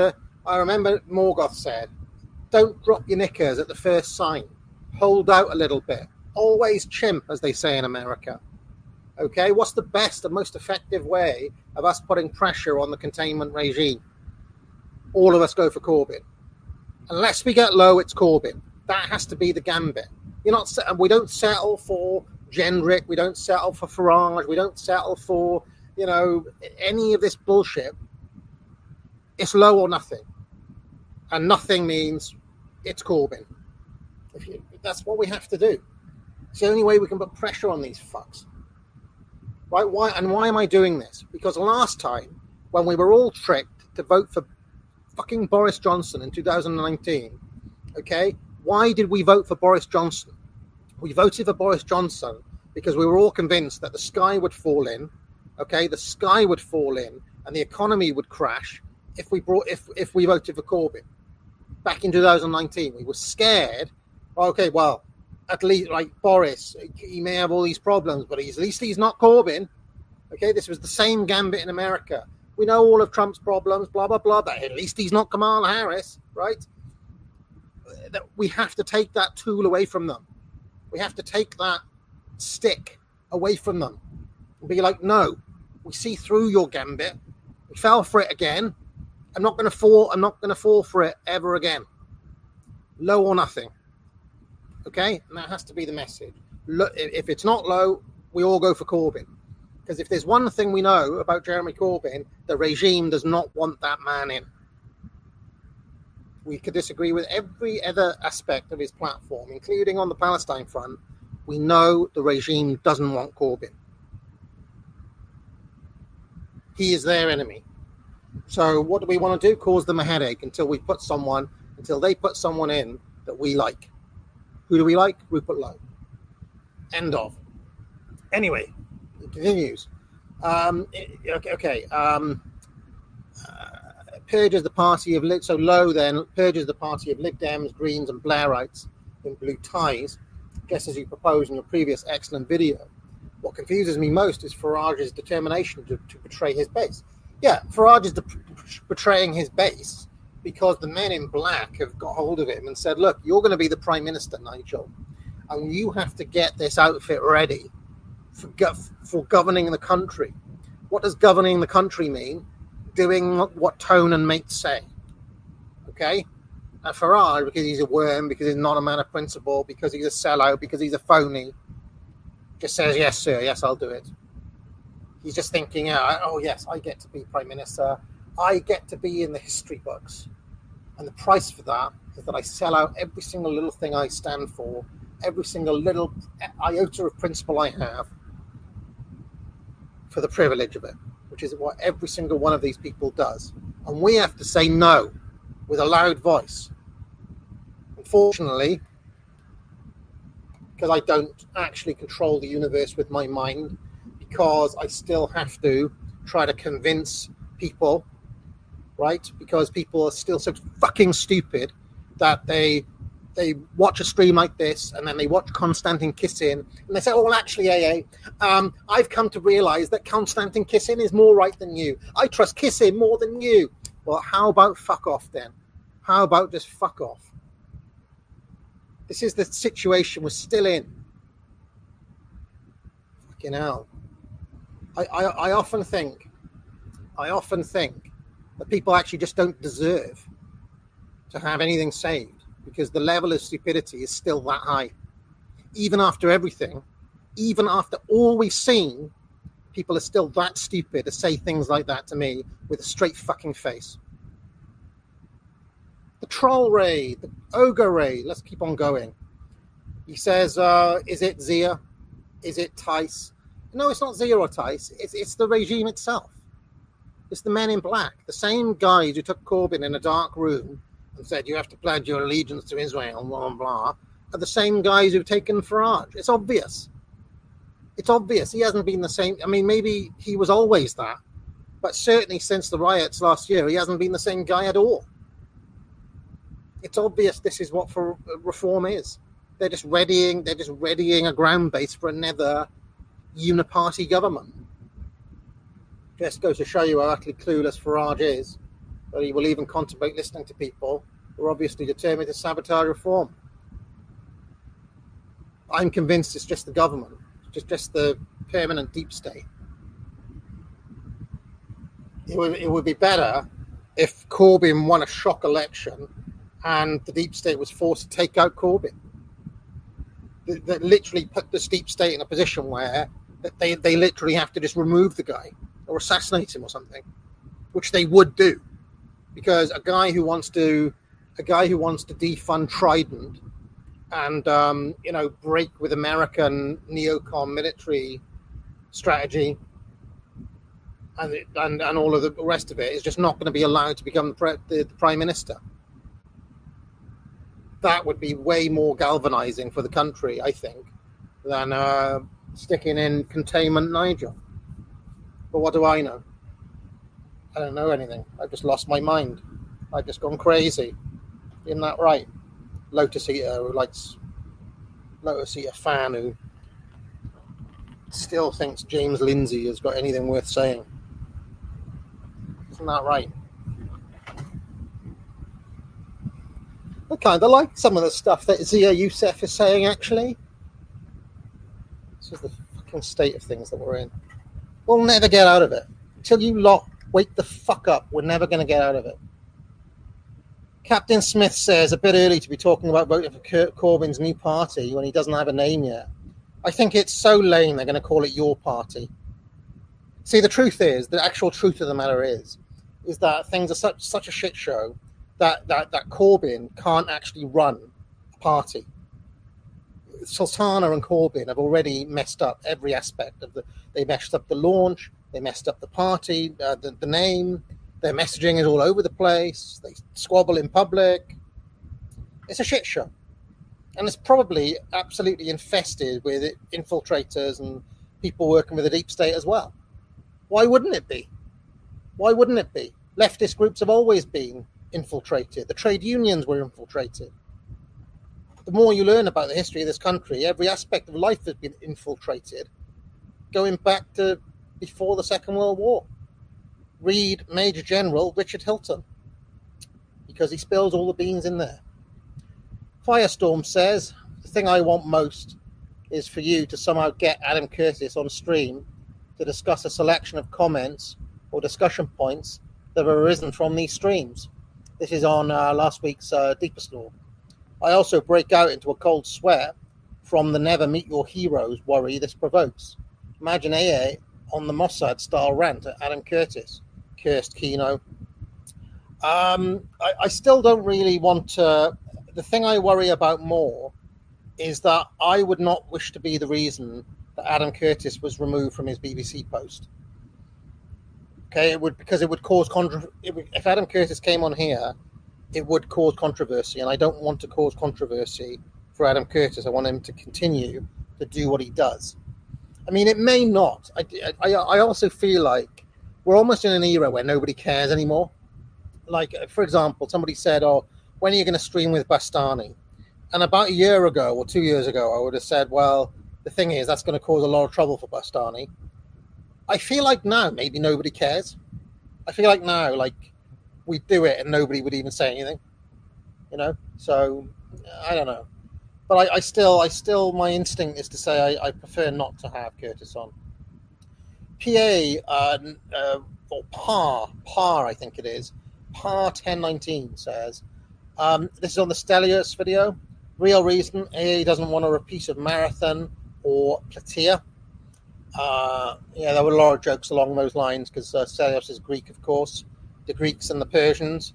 I remember Morgoth said, don't drop your knickers at the first sign. Hold out a little bit. Always chimp, as they say in America. Okay, what's the best and most effective way of us putting pressure on the containment regime? All of us go for Corbyn. Unless we get low, it's Corbyn. That has to be the gambit. We don't settle for Gendrick. We don't settle for Farage. We don't settle for, any of this bullshit. It's low or nothing. And nothing means it's Corbyn. That's what we have to do. It's the only way we can put pressure on these fucks. Right? Why am I doing this? Because last time, when we were all tricked to vote for fucking Boris Johnson in 2019, okay, why did we vote for Boris Johnson? We voted for Boris Johnson because we were all convinced that the sky would fall in, okay, the sky would fall in and the economy would crash if we voted for Corbyn. Back in 2019, we were scared. Okay, well, at least, like, Boris, he may have all these problems, but at least he's not Corbyn. Okay, this was the same gambit in America. We know all of Trump's problems, blah, blah, blah, but at least he's not Kamala Harris, right? That we have to take that tool away from them. We have to take that stick away from them and be like, no, we see through your gambit. We fell for it again. I'm not going to fall for it ever again. Low or nothing. Okay? And that has to be the message. Look, if it's not low, we all go for Corbyn. Because if there's one thing we know about Jeremy Corbyn, the regime does not want that man in. We could disagree with every other aspect of his platform, including on the Palestine front. We know the regime doesn't want Corbyn. He is their enemy. So what do we want to do? Cause them a headache until they put someone in that we like. Who do we like? Rupert Lowe. End of. Anyway, it continues. Purges the party of Lowe then purges the party of Lib Dems, Greens, and Blairites in blue ties, just as you proposed in your previous excellent video. What confuses me most is Farage's determination to betray his base. Yeah, Farage is betraying his base because the men in black have got hold of him and said, look, you're going to be the Prime Minister, Nigel, and you have to get this outfit ready for governing the country. What does governing the country mean? Doing what Tone and Mate say. Okay? And Farage, because he's a worm, because he's not a man of principle, because he's a sellout, because he's a phony, just says, yes, sir, yes, I'll do it. He's just thinking, oh, yes, I get to be Prime Minister. I get to be in the history books. And the price for that is that I sell out every single little thing I stand for, every single little iota of principle I have for the privilege of it, which is what every single one of these people does. And we have to say no with a loud voice. Unfortunately, because I don't actually control the universe with my mind, because I still have to try to convince people, right? Because people are still so fucking stupid that they watch a stream like this and then they watch Konstantin Kisin and they say, oh, well, actually, I've come to realize that Konstantin Kisin is more right than you. I trust Kisin more than you. Well, how about fuck off then? How about just fuck off? This is the situation we're still in. Fucking hell. I often think that people actually just don't deserve to have anything saved because the level of stupidity is still that high. Even after everything, even after all we've seen, people are still that stupid to say things like that to me with a straight fucking face. The troll raid, the ogre raid, let's keep on going. He says, is it Zia? Is it Tice? No, it's not Zia or Tice. It's the regime itself. It's the men in black, the same guys who took Corbyn in a dark room and said, you have to pledge your allegiance to Israel, blah, blah, blah, are the same guys who've taken Farage. It's obvious. It's obvious. He hasn't been the same. I mean, maybe he was always that, but certainly since the riots last year, he hasn't been the same guy at all. It's obvious this is what for reform is. They're just readying a ground base for another uniparty government. Just goes to show you how utterly clueless Farage is. that he will even contemplate listening to people who are obviously determined to sabotage reform. I'm convinced it's just the government, just the permanent deep state. It would be better if Corbyn won a shock election and the deep state was forced to take out Corbyn. That literally put the deep state in a position where they literally have to just remove the guy or assassinate him or something, which they would do, because a guy who wants to defund Trident and break with American neocon military strategy and all of the rest of it is just not going to be allowed to become the prime minister. That would be way more galvanizing for the country, I think, than sticking in containment Nigel. But what do I know? I don't know anything. I've just lost my mind. I've just gone crazy. Isn't that right? Lotus Eater fan who still thinks James Lindsay has got anything worth saying. Isn't that right? I kind of like some of the stuff that Zia Youssef is saying, actually. This is the fucking state of things that we're in. We'll never get out of it. Until you lot wake the fuck up, we're never going to get out of it. Captain Smith says, a bit early to be talking about voting for Corbyn's new party when he doesn't have a name yet. I think it's so lame they're going to call it your party. See, the truth is, the actual truth of the matter is that things are such a shit show that Corbyn can't actually run a party. Sultana and Corbyn have already messed up every aspect of they messed up the launch, they messed up the party, the name, their messaging is all over the place, they squabble in public. It's a shit show. And it's probably absolutely infested with infiltrators and people working with the deep state as well. Why wouldn't it be? Why wouldn't it be? Leftist groups have always been infiltrated. The trade unions were infiltrated. The more you learn about the history of this country, every aspect of life has been infiltrated, going back to before the Second World War. Read Major General Richard Hilton, because he spills all the beans in there. Firestorm says, the thing I want most is for you to somehow get Adam Curtis on stream to discuss a selection of comments or discussion points that have arisen from these streams. This is on last week's Deepest Law. I also break out into a cold sweat from the never meet your heroes worry this provokes. Imagine AA on the Mossad style rant at Adam Curtis. Cursed Kino. I still don't really want to. The thing I worry about more is that I would not wish to be the reason that Adam Curtis was removed from his BBC post. Okay, it would cause if Adam Curtis came on here, it would cause controversy, and I don't want to cause controversy for Adam Curtis. I want him to continue to do what he does. I mean, it may not. I also feel like we're almost in an era where nobody cares anymore. Like, for example, somebody said, "Oh, when are you going to stream with Bastani?" And about a year ago or 2 years ago, I would have said, well, the thing is, that's going to cause a lot of trouble for Bastani. I feel like now maybe nobody cares. I feel like now, like, we do it and nobody would even say anything, So I don't know, but I still, my instinct is to say I prefer not to have Curtis on. Or Par, I think it is. Par 1019 says, this is on the Stelios video. Real reason AA doesn't want a repeat of Marathon or Plataea. There were a lot of jokes along those lines because Stelios is Greek, of course. The Greeks and the Persians.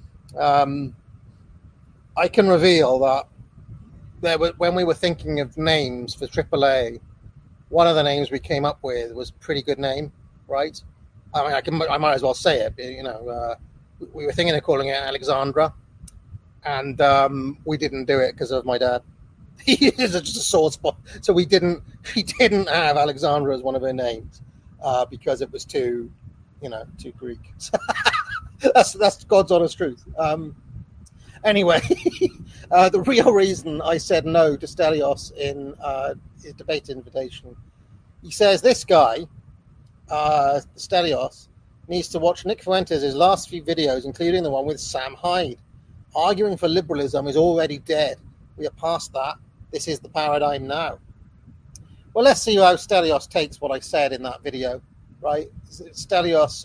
I can reveal that when we were thinking of names for AAA, one of the names we came up with was a pretty good name, right? I mean, I might as well say it. We were thinking of calling it Alexandra, and we didn't do it because of my dad. He is just a sore spot, so we didn't have Alexandra as one of her names because it was too Greek. That's God's honest truth. Anyway, the real reason I said no to Stelios in his debate invitation, he says this guy, Stelios, needs to watch Nick Fuentes' last few videos, including the one with Sam Hyde. Arguing for liberalism is already dead. We are past that. This is the paradigm now. Well, let's see how Stelios takes what I said in that video, right? Stelios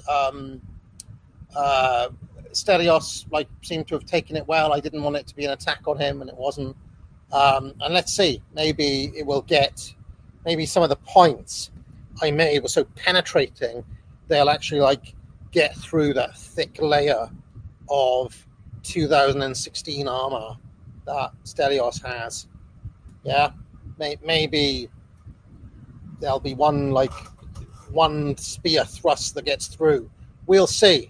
seemed to have taken it well. I didn't want it to be an attack on him, and it wasn't. And let's see. Maybe it will get. Maybe some of the points I made were so penetrating, they'll actually get through that thick layer of 2016 armor that Stelios has. Yeah, maybe there'll be one spear thrust that gets through. We'll see.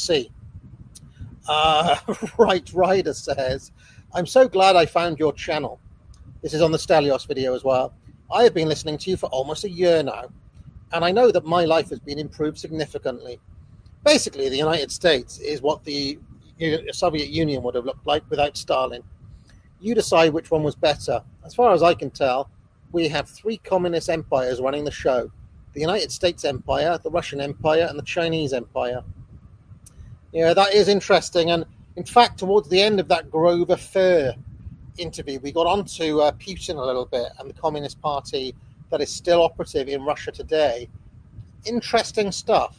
Right Rider says, I'm so glad I found your channel. This is on the Stelios video as well. I have been listening to you for almost a year now, and I know that my life has been improved significantly. Basically, the United States is what the Soviet Union would have looked like without Stalin. You decide which one was better. As far as I can tell, we have 3 communist empires running the show. The United States Empire, the Russian Empire, and the Chinese Empire. Yeah, that is interesting. And in fact, towards the end of that Grover Furr interview, we got onto Putin a little bit and the Communist Party that is still operative in Russia today. Interesting stuff.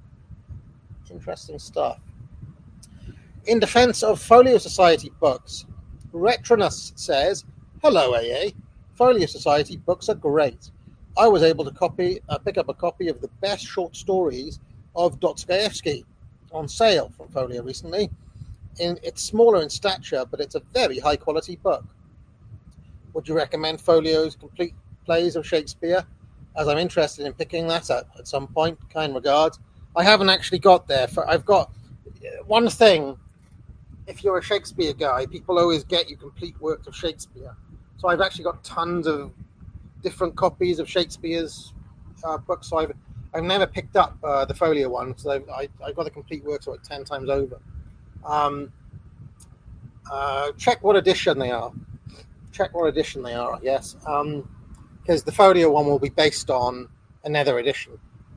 In defense of Folio Society books, Retronus says, hello, AA. Folio Society books are great. I was able to pick up a copy of the best short stories of Dostoevsky on sale from Folio recently. It's smaller in stature, but it's a very high-quality book. Would you recommend Folio's complete plays of Shakespeare? As I'm interested in picking that up at some point. Kind regards. I haven't actually got there. I've got one thing. If you're a Shakespeare guy, people always get you complete works of Shakespeare. So I've actually got tons of different copies of Shakespeare's books. So I've never picked up the Folio one, so I've got the complete works 10 times over. Check what edition they are. I guess. Because the Folio one will be based on another edition.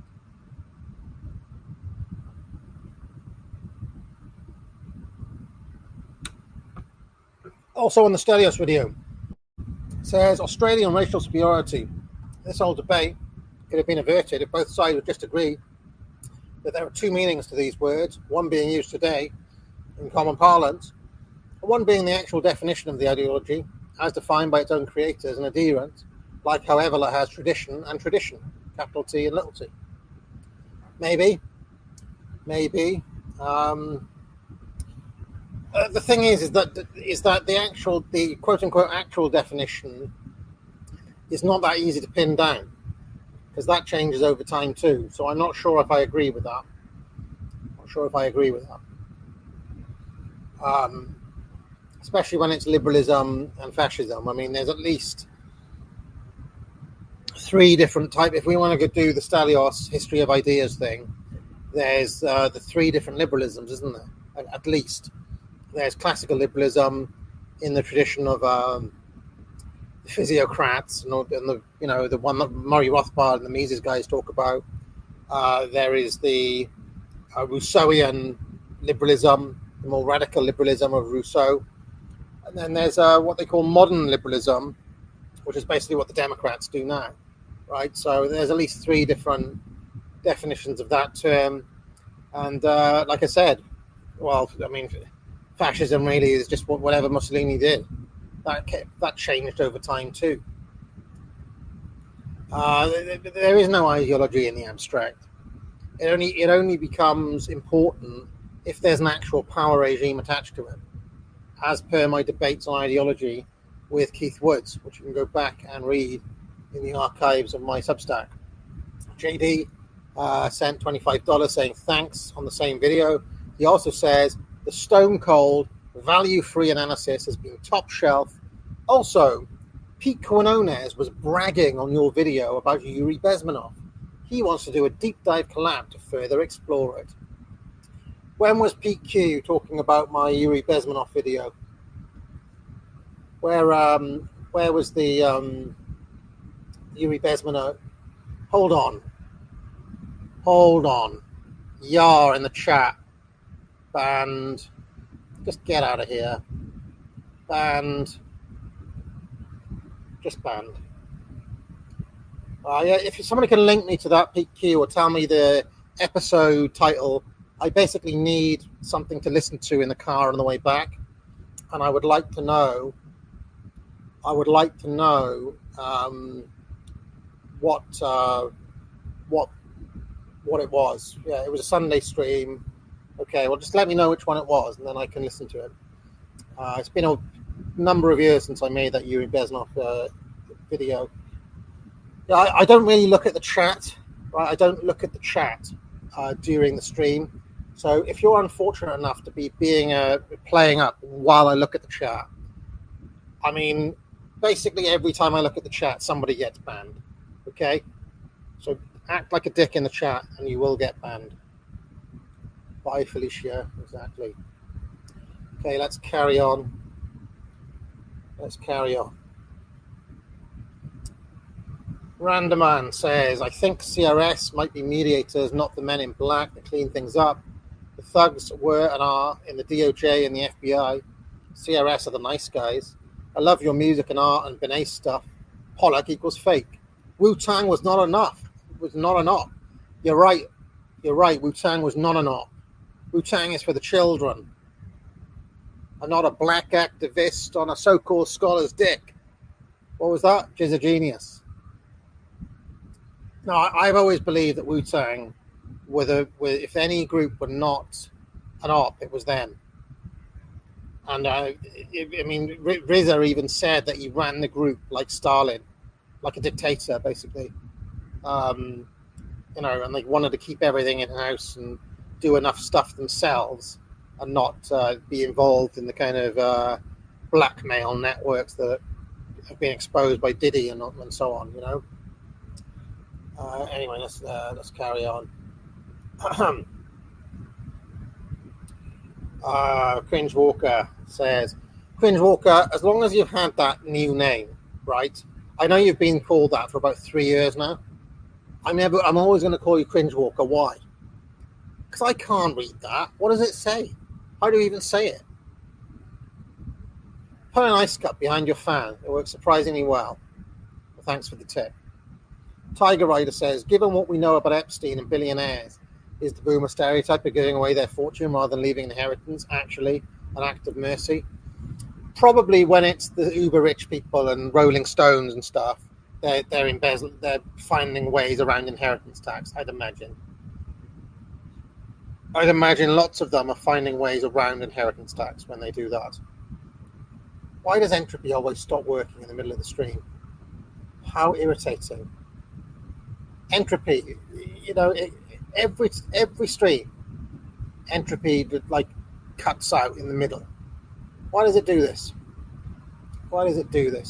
Also on the Stelios video, says Australian racial superiority. This whole debate could have been averted if both sides would just agree that there are 2 meanings to these words, one being used today in common parlance, and one being the actual definition of the ideology as defined by its own creators and adherents, like how Evola has tradition and tradition, capital T and little t. Maybe. The thing is that the quote unquote actual definition is not that easy to pin down, because that changes over time too. So I'm not sure if I agree with that. Especially when it's liberalism and fascism. I mean, there's at least 3 different types. If we want to do the Stelios history of ideas thing, there's the 3 different liberalisms, isn't there? At least. There's classical liberalism in the tradition of the physiocrats and the one that Murray Rothbard and the Mises guys talk about. There is the Rousseauian liberalism, the more radical liberalism of Rousseau. And then there's what they call modern liberalism, which is basically what the Democrats do now, right? So there's at least 3 different definitions of that term. And like I said, fascism really is just whatever Mussolini did. That changed over time too. There is no ideology in the abstract. It only becomes important if there's an actual power regime attached to it, as per my debates on ideology with Keith Woods, which you can go back and read in the archives of my Substack. JD sent $25 saying thanks on the same video. He also says, the stone cold, value-free analysis has been top shelf. Also, Pete Quinones was bragging on your video about Yuri Bezmenov. He wants to do a deep dive collab to further explore it. When was Pete Q talking about my Yuri Bezmenov video? Where was the Yuri Bezmenov? Hold on. Yar in the chat. Banned. Just get out of here. Banned. Just banned. Yeah, if somebody can link me to that PQ or tell me the episode title, I basically need something to listen to in the car on the way back, and I would like to know. What it was. Yeah, it was a Sunday stream. Okay, well, just let me know which one it was, and then I can listen to it. It's been a number of years since I made that Yuri Bezmenov video. Yeah, I don't really look at the chat, right? I don't look at the chat during the stream. So if you're unfortunate enough to be playing up while I look at the chat, I mean, basically every time I look at the chat, somebody gets banned. Okay? So act like a dick in the chat and you will get banned. Bye, Felicia. Exactly. Okay, let's carry on. Randoman says, I think CRS might be mediators, not the men in black that clean things up. The thugs were and are in the DOJ and the FBI. CRS are the nice guys. I love your music and art and Benet stuff. Pollock equals fake. Wu-Tang was not enough. It was not enough. You're right. Wu-Tang was not enough. Wu-Tang is for the children. I'm not a black activist on a so-called scholar's dick. What was that? She's a genius. No, I've always believed that Wu-Tang, if any group were not an op, it was them. And RZA even said that he ran the group like Stalin, like a dictator, basically. And they wanted to keep everything in-house and do enough stuff themselves and not be involved in the kind of blackmail networks that have been exposed by Diddy and so on, Anyway, let's carry on. Cringe Walker says, Cringe Walker, as long as you've had that new name, right? I know you've been called that for about 3 years now. I'm always going to call you Cringe Walker. Why? Because I can't read that. What does it say? How do you even say it? Put an ice cup behind your fan. It works surprisingly well. Thanks for the tip. Tiger Rider says, given what we know about Epstein and billionaires, is the boomer stereotype of giving away their fortune rather than leaving inheritance actually an act of mercy? Probably when it's the uber rich people and Rolling Stones and stuff, they're finding ways around inheritance tax, I'd imagine. Lots of them are finding ways around inheritance tax when they do that. Why does Entropy always stop working in the middle of the stream? How irritating. Entropy, every stream, Entropy cuts out in the middle. Why does it do this? Why is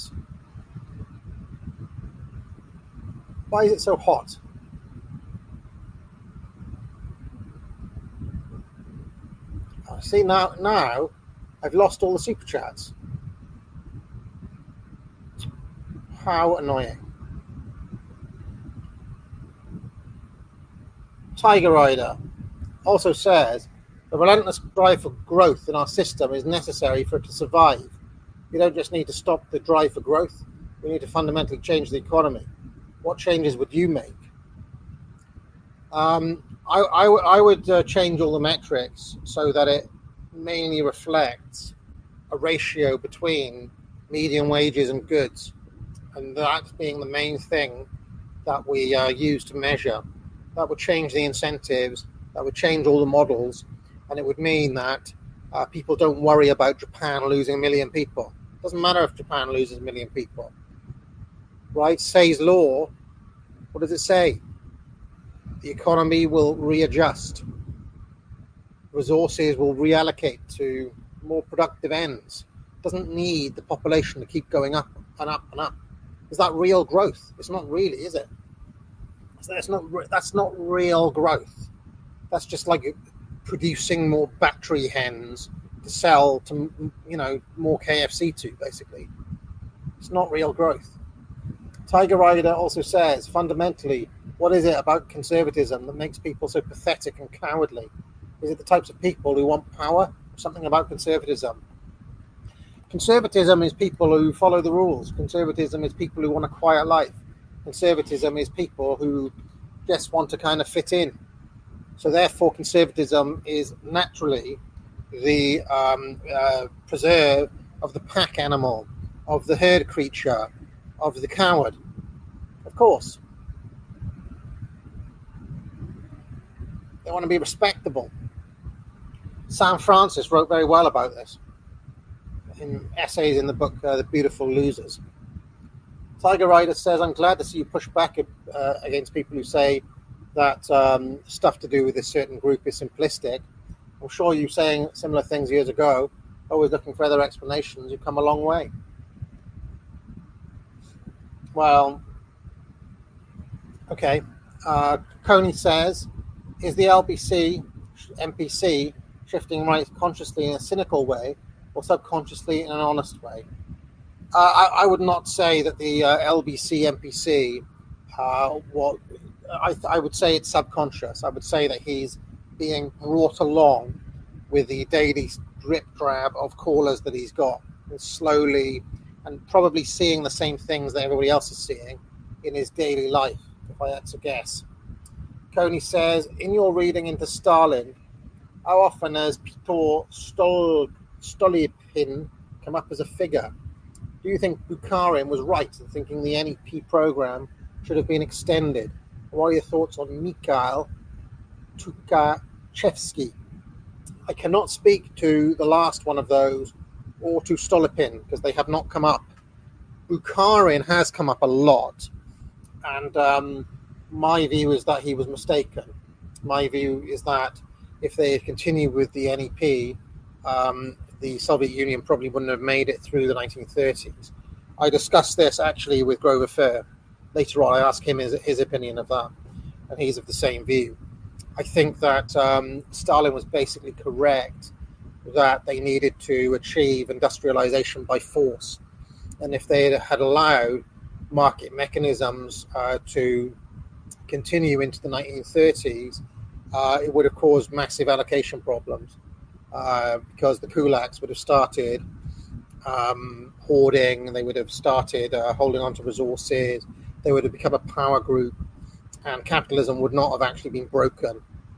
it so hot? See, now I've lost all the super chats. How annoying. Tiger Rider also says the relentless drive for growth in our system is necessary for it to survive. We don't just need to stop the drive for growth. We need to fundamentally change the economy. What changes would you make? I would change all the metrics so that it mainly reflects a ratio between median wages and goods, and that being the main thing that we use to measure. That would change the incentives, that would change all the models, and it would mean that people don't worry about Japan losing 1 million people. It doesn't matter if Japan loses 1 million people. Right? Say's law, what does it say? The economy will readjust. Resources will reallocate to more productive ends. It doesn't need the population to keep going up and up and up. Is that real growth? It's not really, is it? That's not real growth. That's just like producing more battery hens to sell to, more KFC to, basically. It's not real growth. Tiger Rider also says, fundamentally, what is it about conservatism that makes people so pathetic and cowardly? Is it the types of people who want power? Something about conservatism. Conservatism is people who follow the rules. Conservatism is people who want a quiet life. Conservatism is people who just want to kind of fit in. So therefore, conservatism is naturally the preserve of the pack animal, of the herd creature, of the coward. Of course. They want to be respectable. Sam Francis wrote very well about this in essays in the book The Beautiful Losers. Tiger Rider says, I'm glad to see you push back against people who say that stuff to do with this certain group is simplistic. I'm sure you saying similar things years ago, always looking for other explanations. You've come a long way. Well, okay. Coney says, is the NPC shifting right consciously in a cynical way or subconsciously in an honest way? I would not say that the LBC NPC, I would say it's subconscious. I would say that he's being brought along with the daily drip drab of callers that he's got, and slowly and probably seeing the same things that everybody else is seeing in his daily life, if I had to guess. Coney says, in your reading into Stalin, how often has Peter Stolypin come up as a figure? Do you think Bukharin was right in thinking the NEP program should have been extended? What are your thoughts on Mikhail Tukhachevsky? I cannot speak to the last one of those or to Stolypin because they have not come up. Bukharin has come up a lot, and my view is that he was mistaken. My view is that if they had continued with the NEP, the Soviet Union probably wouldn't have made it through the 1930s. I discussed this actually with Grover Fair. Later on, I asked him his opinion of that, and he's of the same view. I think that Stalin was basically correct that they needed to achieve industrialization by force. And if they had allowed market mechanisms to continue into the 1930s, it would have caused massive allocation problems because the kulaks would have started hoarding, they would have started holding on to resources, they would have become a power group, and capitalism would not have actually been broken.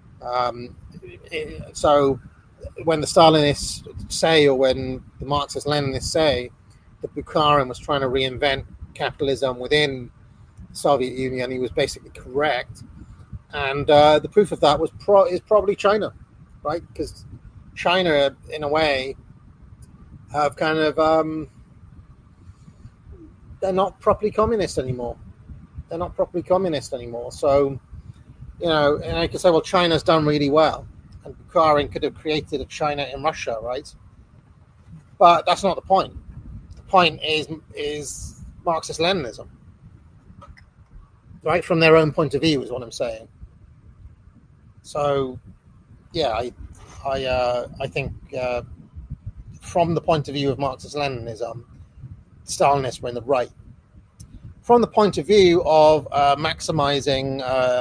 So when the Stalinists say, or when the Marxist-Leninists say that Bukharin was trying to reinvent capitalism within the Soviet Union, he was basically correct. And the proof of that is probably China, right? Because China, in a way, have kind of they're not properly communist anymore. So, you know, and I could say, well, China's done really well, and Bukharin could have created a China in Russia, right? But that's not the point. The point is Marxist-Leninism, right? From their own point of view, is what I'm saying. So, yeah, I think from the point of view of Marxist-Leninism, Stalinists were in the right. From the point of view of maximizing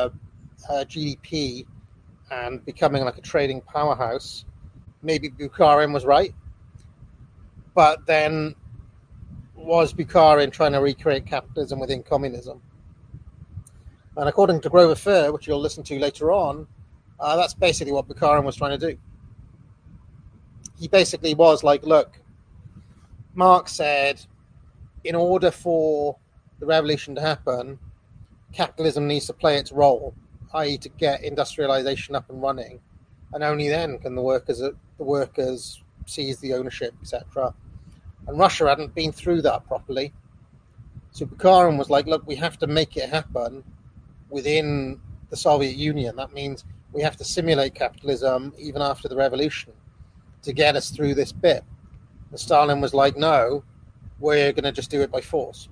GDP and becoming like a trading powerhouse, maybe Bukharin was right. But then, was Bukharin trying to recreate capitalism within communism? And according to Grover Fair, which you'll listen to later on, that's basically what Bukharin was trying to do. He basically was like, look, Marx said, in order for the revolution to happen, capitalism needs to play its role, i.e. to get industrialization up and running, and only then can the workers seize the ownership, etc. And Russia hadn't been through that properly. So Bukharin was like, look, we have to make it happen within the Soviet Union. That means we have to simulate capitalism even after the revolution to get us through this bit. And Stalin was like, no, we're going to just do it by force.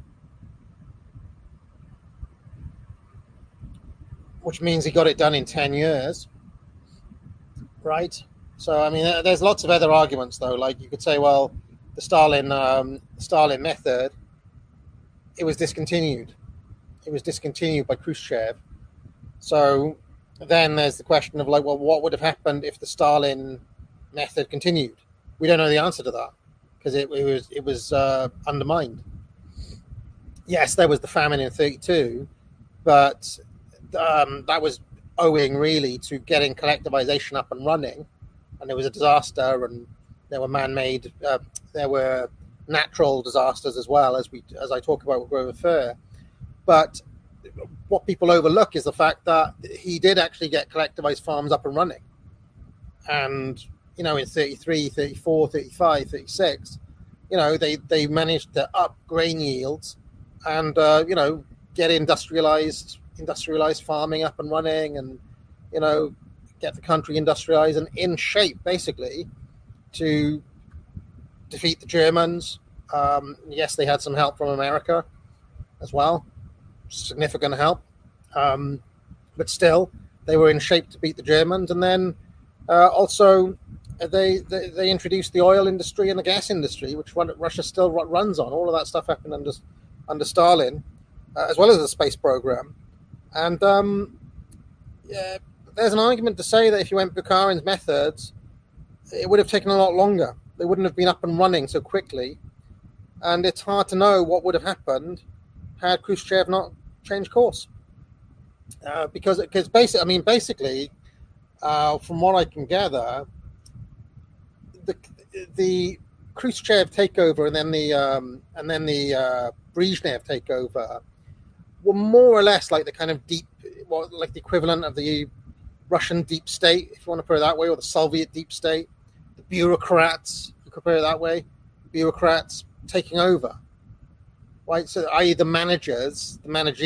Which means he got it done in 10 years, right? So, I mean, there's lots of other arguments, though. Like, you could say, well, the Stalin method, it was discontinued. it was discontinued by Khrushchev. So then there's the question of like, well, what would have happened if the Stalin method continued? We don't know the answer to that because it was undermined. Yes, there was the famine in 1932, but that was owing really to getting collectivization up and running, and there was a disaster, and there were man-made, there were natural disasters as well, as I talk about with Grover Fair. But what people overlook is the fact that he did actually get collectivized farms up and running, and in 33, 34, 35, 36, they managed to up grain yields and get industrialized farming up and running, and get the country industrialized and in shape basically to defeat the Germans. Yes, they had some help from America as well, significant help, but still they were in shape to beat the Germans. And then also they introduced the oil industry and the gas industry, which Russia still runs on. All of that stuff happened under Stalin, as well as the space program. And there's an argument to say that if you went Bukharin's methods, it would have taken a lot longer. They wouldn't have been up and running so quickly. And it's hard to know what would have happened had Khrushchev not changed course. Because basically, from what I can gather, the Khrushchev takeover and then the Brezhnev takeover were more or less like the kind of like the equivalent of the Russian deep state, if you want to put it that way, or the Soviet deep state. The bureaucrats, if you could put it that way, bureaucrats taking over, right? So, i.e., the managers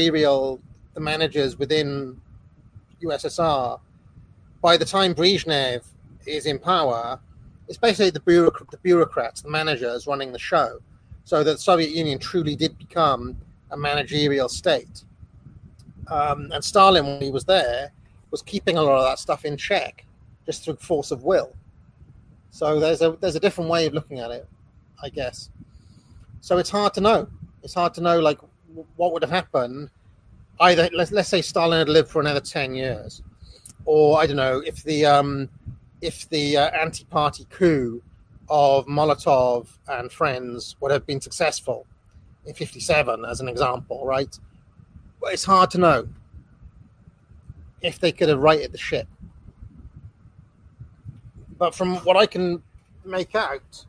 within USSR. By the time Brezhnev is in power, it's basically the bureaucrats, the managers running the show. So that the Soviet Union truly did become a managerial state. And Stalin, when he was there, was keeping a lot of that stuff in check, just through force of will. So there's a different way of looking at it, I guess. So it's hard to know. It's hard to know, like, what would have happened. Either let's say Stalin had lived for another 10 years, or I don't know if the anti-party coup of Molotov and friends would have been successful in 1957, as an example, right? But it's hard to know if they could have righted the ship. But from what I can make out,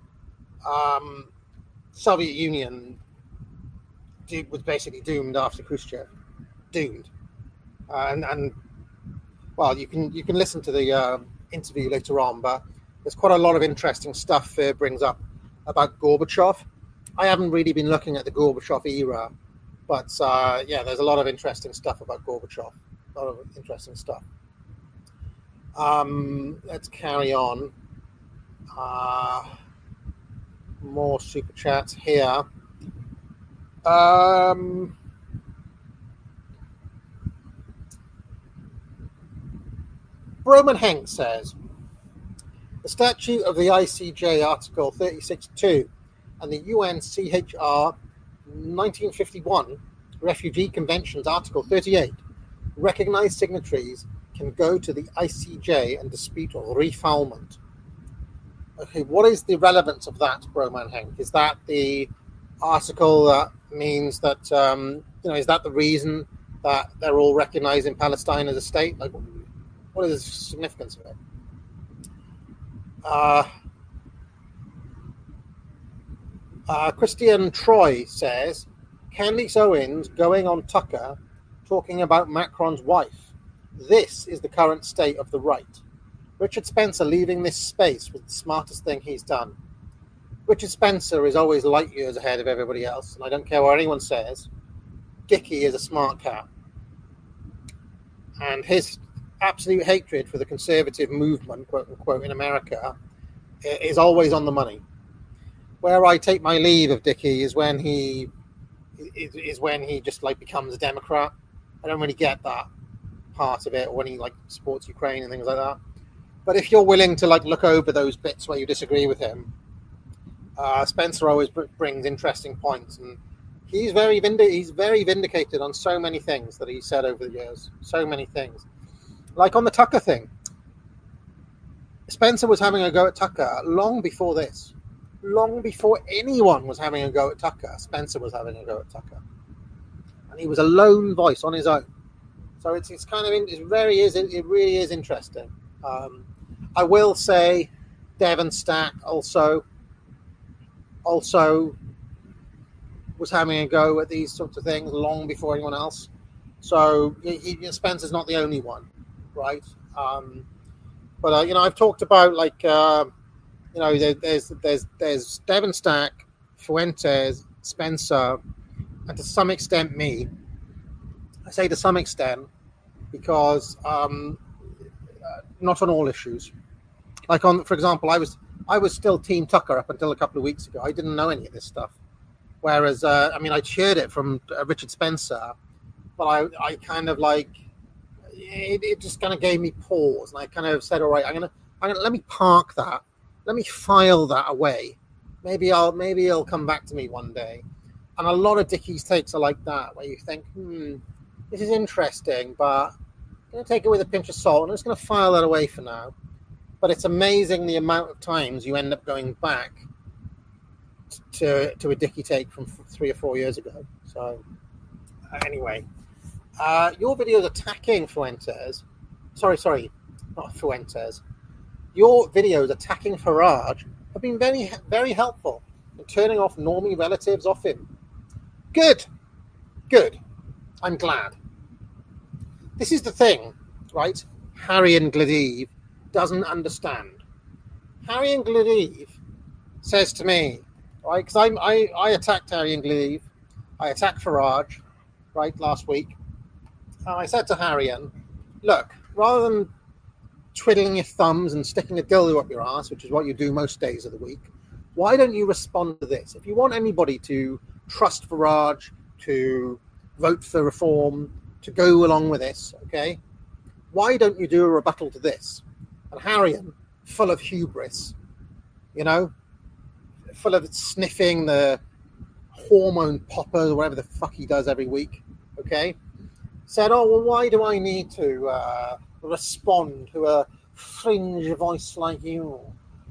Soviet Union was basically doomed after Khrushchev. Doomed. And well, you can listen to the interview later on, but there's quite a lot of interesting stuff Fair brings up about Gorbachev. I haven't really been looking at the Gorbachev era, but there's a lot of interesting stuff about Gorbachev. A lot of interesting stuff. Let's carry on. More super chats here. Broman Henk says, the statute of the ICJ Article 36.2 and the UNCHR 1951 Refugee Convention's Article 38 recognized signatories can go to the ICJ and dispute refoulement. Okay, what is the relevance of that, Broman Henk? Is that the article that means that, is that the reason that they're all recognizing Palestine as a state? Like, what is the significance of it? Christian Troy says, Candice Owens going on Tucker talking about Macron's wife. This is the current state of the right. Richard Spencer leaving this space was the smartest thing he's done. Richard Spencer is always light years ahead of everybody else, and I don't care what anyone says. Dickie is a smart cat. And his absolute hatred for the conservative movement, quote unquote, in America is always on the money. Where I take my leave of Dickie is when he just like becomes a Democrat. I don't really get that part of it, or when he like supports Ukraine and things like that. But if you're willing to like look over those bits where you disagree with him, Spencer always brings interesting points, and he's very vindicated on so many things that he said over the years. So many things, like on the Tucker thing. Spencer was having a go at Tucker long before this. Long before anyone was having a go at Tucker, Spencer was having a go at Tucker, and he was a lone voice on his own. So it's kind of it really is interesting. I will say, Devon Stack also was having a go at these sorts of things long before anyone else. So Spencer's not the only one, right? But I've talked about there's Devon Stack, Fuentes, Spencer, and to some extent me. I say to some extent because not on all issues. Like for example, I was still Team Tucker up until a couple of weeks ago. I didn't know any of this stuff. Whereas I cheered it from Richard Spencer, but I kind of it just kind of gave me pause, and I kind of said, all right, I'm gonna let me park that. Let me file that away. Maybe it'll come back to me one day. And a lot of Dickie's takes are like that, where you think, this is interesting, but I'm going to take it with a pinch of salt, and I'm just going to file that away for now. But it's amazing the amount of times you end up going back to a Dickie take from 3 or 4 years ago. So anyway, your videos attacking Fuentes. Sorry, not Fuentes. Your videos attacking Farage have been very, very helpful in turning off normie relatives off him. Good. I'm glad. This is the thing, right? Harry and Gladive doesn't understand. Harry and Gladive says to me, right, because I attacked Harry and Gladive, I attacked Farage, right, last week. And I said to Harry, look, rather than twiddling your thumbs and sticking a dildo up your ass, which is what you do most days of the week, why don't you respond to this? If you want anybody to trust Farage, to vote for reform, to go along with this, okay, why don't you do a rebuttal to this? And Harrian, full of hubris, full of sniffing the hormone popper or whatever the fuck he does every week, okay, said, oh, well, why do I need to respond to a fringe voice like you?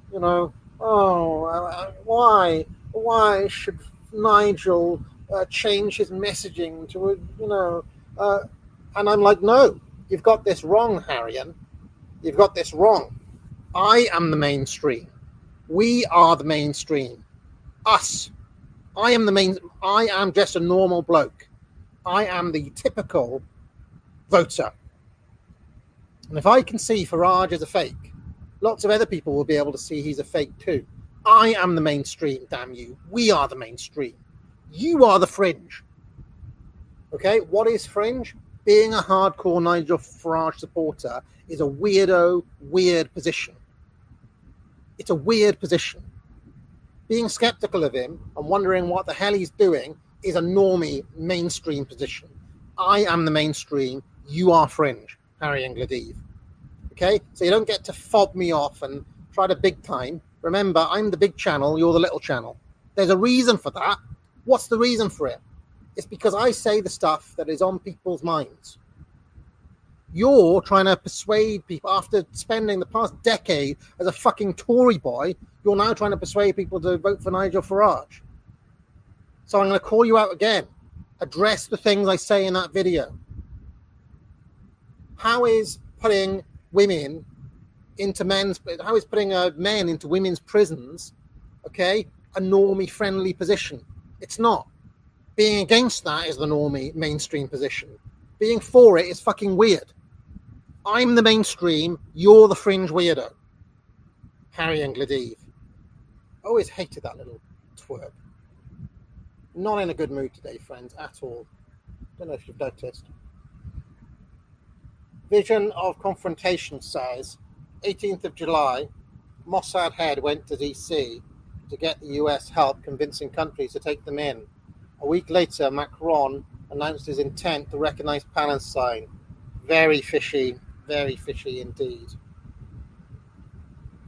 Why should Nigel change his messaging to, and I'm like, no, you've got this wrong, Harrian. You've got this wrong. I am the mainstream. We are the mainstream. Us. I am just a normal bloke. I am the typical voter. And if I can see Farage as a fake, lots of other people will be able to see he's a fake too. I am the mainstream, damn you. We are the mainstream. You are the fringe. Okay, what is fringe? Being a hardcore Nigel Farage supporter is a weird position. It's a weird position. Being skeptical of him and wondering what the hell he's doing is a normie mainstream position. I am the mainstream. You are fringe, Harry and Gladive. Okay, so you don't get to fob me off and try to big time. Remember, I'm the big channel, you're the little channel. There's a reason for that. What's the reason for it? It's because I say the stuff that is on people's minds. You're trying to persuade people after spending the past decade as a fucking Tory boy. You're now trying to persuade people to vote for Nigel Farage. So I'm going to call you out again. Address the things I say in that video. How is putting women into how is putting men into women's prisons, okay, a normie friendly position? It's not. Being against that is the normie mainstream position. Being for it is fucking weird. I'm the mainstream, you're the fringe weirdo. Harry and Gladive. Always hated that little twerp. Not in a good mood today, friends, at all. Don't know if you've noticed. Vision of Confrontation says, 18th of July, Mossad head went to DC to get the US help convincing countries to take them in. A week later, Macron announced his intent to recognize Palestine. Very fishy indeed.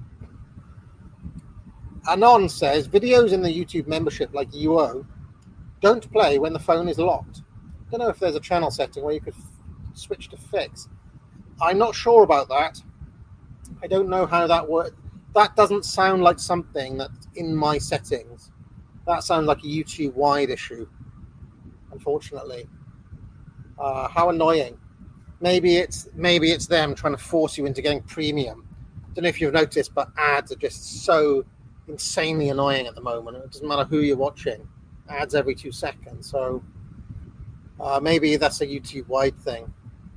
Anon says, videos in the YouTube membership like UO don't play when the phone is locked. I don't know if there's a channel setting where you could switch to fix. I'm not sure about that. I don't know how that works. That doesn't sound like something that's in my settings. That sounds like a YouTube-wide issue, unfortunately. How annoying. Maybe it's them trying to force you into getting premium. I don't know if you've noticed, but ads are just so insanely annoying at the moment. It doesn't matter who you're watching. Ads every 2 seconds. So maybe that's a YouTube-wide thing.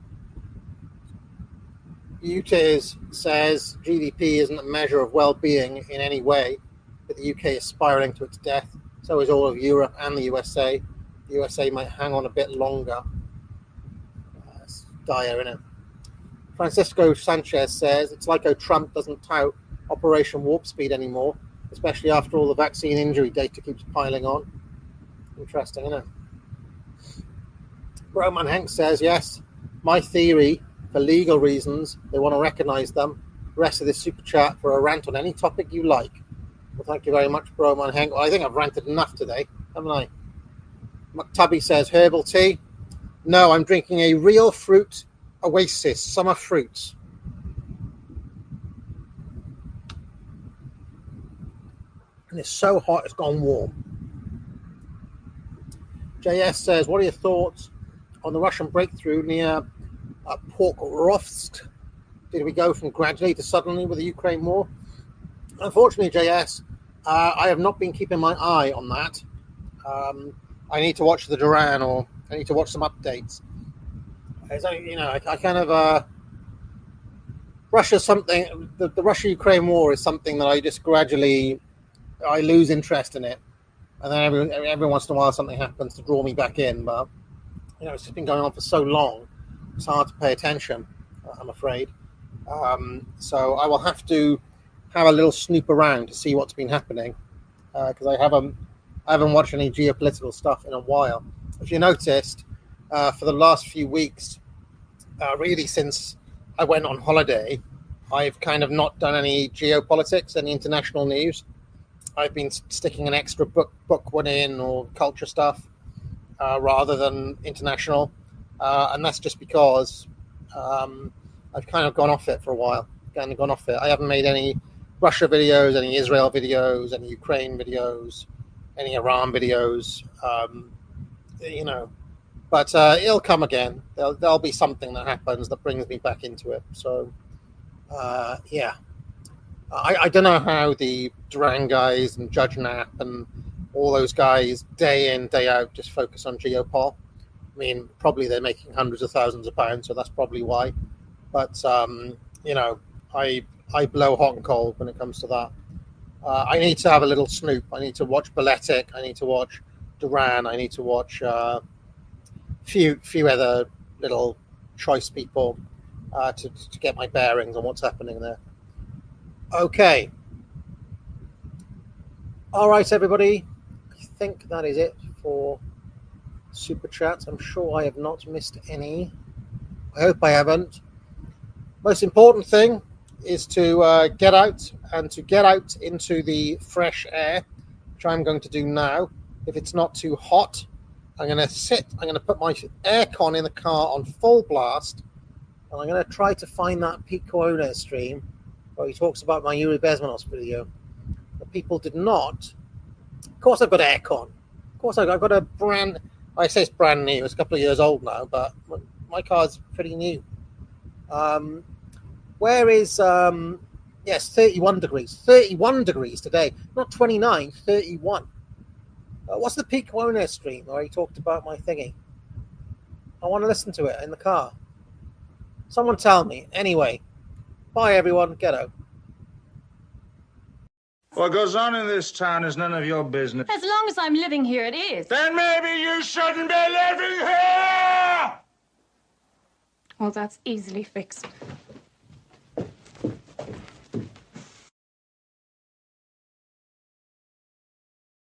UTIS says GDP isn't a measure of well-being in any way, but the UK is spiralling to its death. So is all of Europe and the USA. The USA might hang on a bit longer. It's dire, isn't it? Francisco Sanchez says it's like how Trump doesn't tout Operation Warp Speed anymore, especially after all the vaccine injury data keeps piling on. Interesting, isn't it? Roman Hank says, yes, my theory, for legal reasons, they want to recognise them. The rest of this super chat for a rant on any topic you like. Well, thank you very much, Roman Hank. Well, I think I've ranted enough today, haven't I? McTubby says, herbal tea. No, I'm drinking a real fruit Oasis, summer fruits. And it's so hot, it's gone warm. JS says, what are your thoughts on the Russian breakthrough near Pokrovsk? Did we go from gradually to suddenly with the Ukraine war? Unfortunately, JS, I have not been keeping my eye on that. I need to watch the Duran, or I need to watch some updates. I kind of Russia's something. The Russia-Ukraine war is something that I just gradually I lose interest in it, and then every once in a while something happens to draw me back in. But it's just been going on for so long; it's hard to pay attention. I'm afraid. So I will have to have a little snoop around to see what's been happening, because I haven't watched any geopolitical stuff in a while. If you noticed, for the last few weeks, really since I went on holiday, I've kind of not done any geopolitics, any international news. I've been sticking an extra book one in, or culture stuff, rather than international. And that's just because I've kind of gone off it for a while. I haven't made any Russia videos, any Israel videos, any Ukraine videos, any Iran videos, but it'll come again. There'll be something that happens that brings me back into it. So, yeah. I don't know how the Duran guys and Judge Knapp and all those guys day in, day out just focus on geopol. I mean, probably they're making hundreds of thousands of pounds, so that's probably why. But, I blow hot and cold when it comes to that. I need to have a little snoop. I need to watch Beletic. I need to watch Duran. I need to watch few other little choice people to get my bearings on what's happening there. Okay. All right, everybody. I think that is it for Super Chats. I'm sure I have not missed any. I hope I haven't. Most important thing is to get out into the fresh air, which I'm going to do now. If it's not too hot, I'm going to put my aircon in the car on full blast, and I'm going to try to find that Pete Corona stream where he talks about my Yuri Bezmenos video. But people did not. Of course I've got aircon. Of course I've got a brand, I say it's brand new, it's a couple of years old now, but my car's pretty new. Where is, yes, 31 degrees. 31 degrees today. Not 29, 31. What's the Pete Corona stream where he talked about my thingy? I want to listen to it in the car. Someone tell me. Anyway, bye everyone. Ghetto. What goes on in this town is none of your business. As long as I'm living here, it is. Then maybe you shouldn't be living here! Well, that's easily fixed.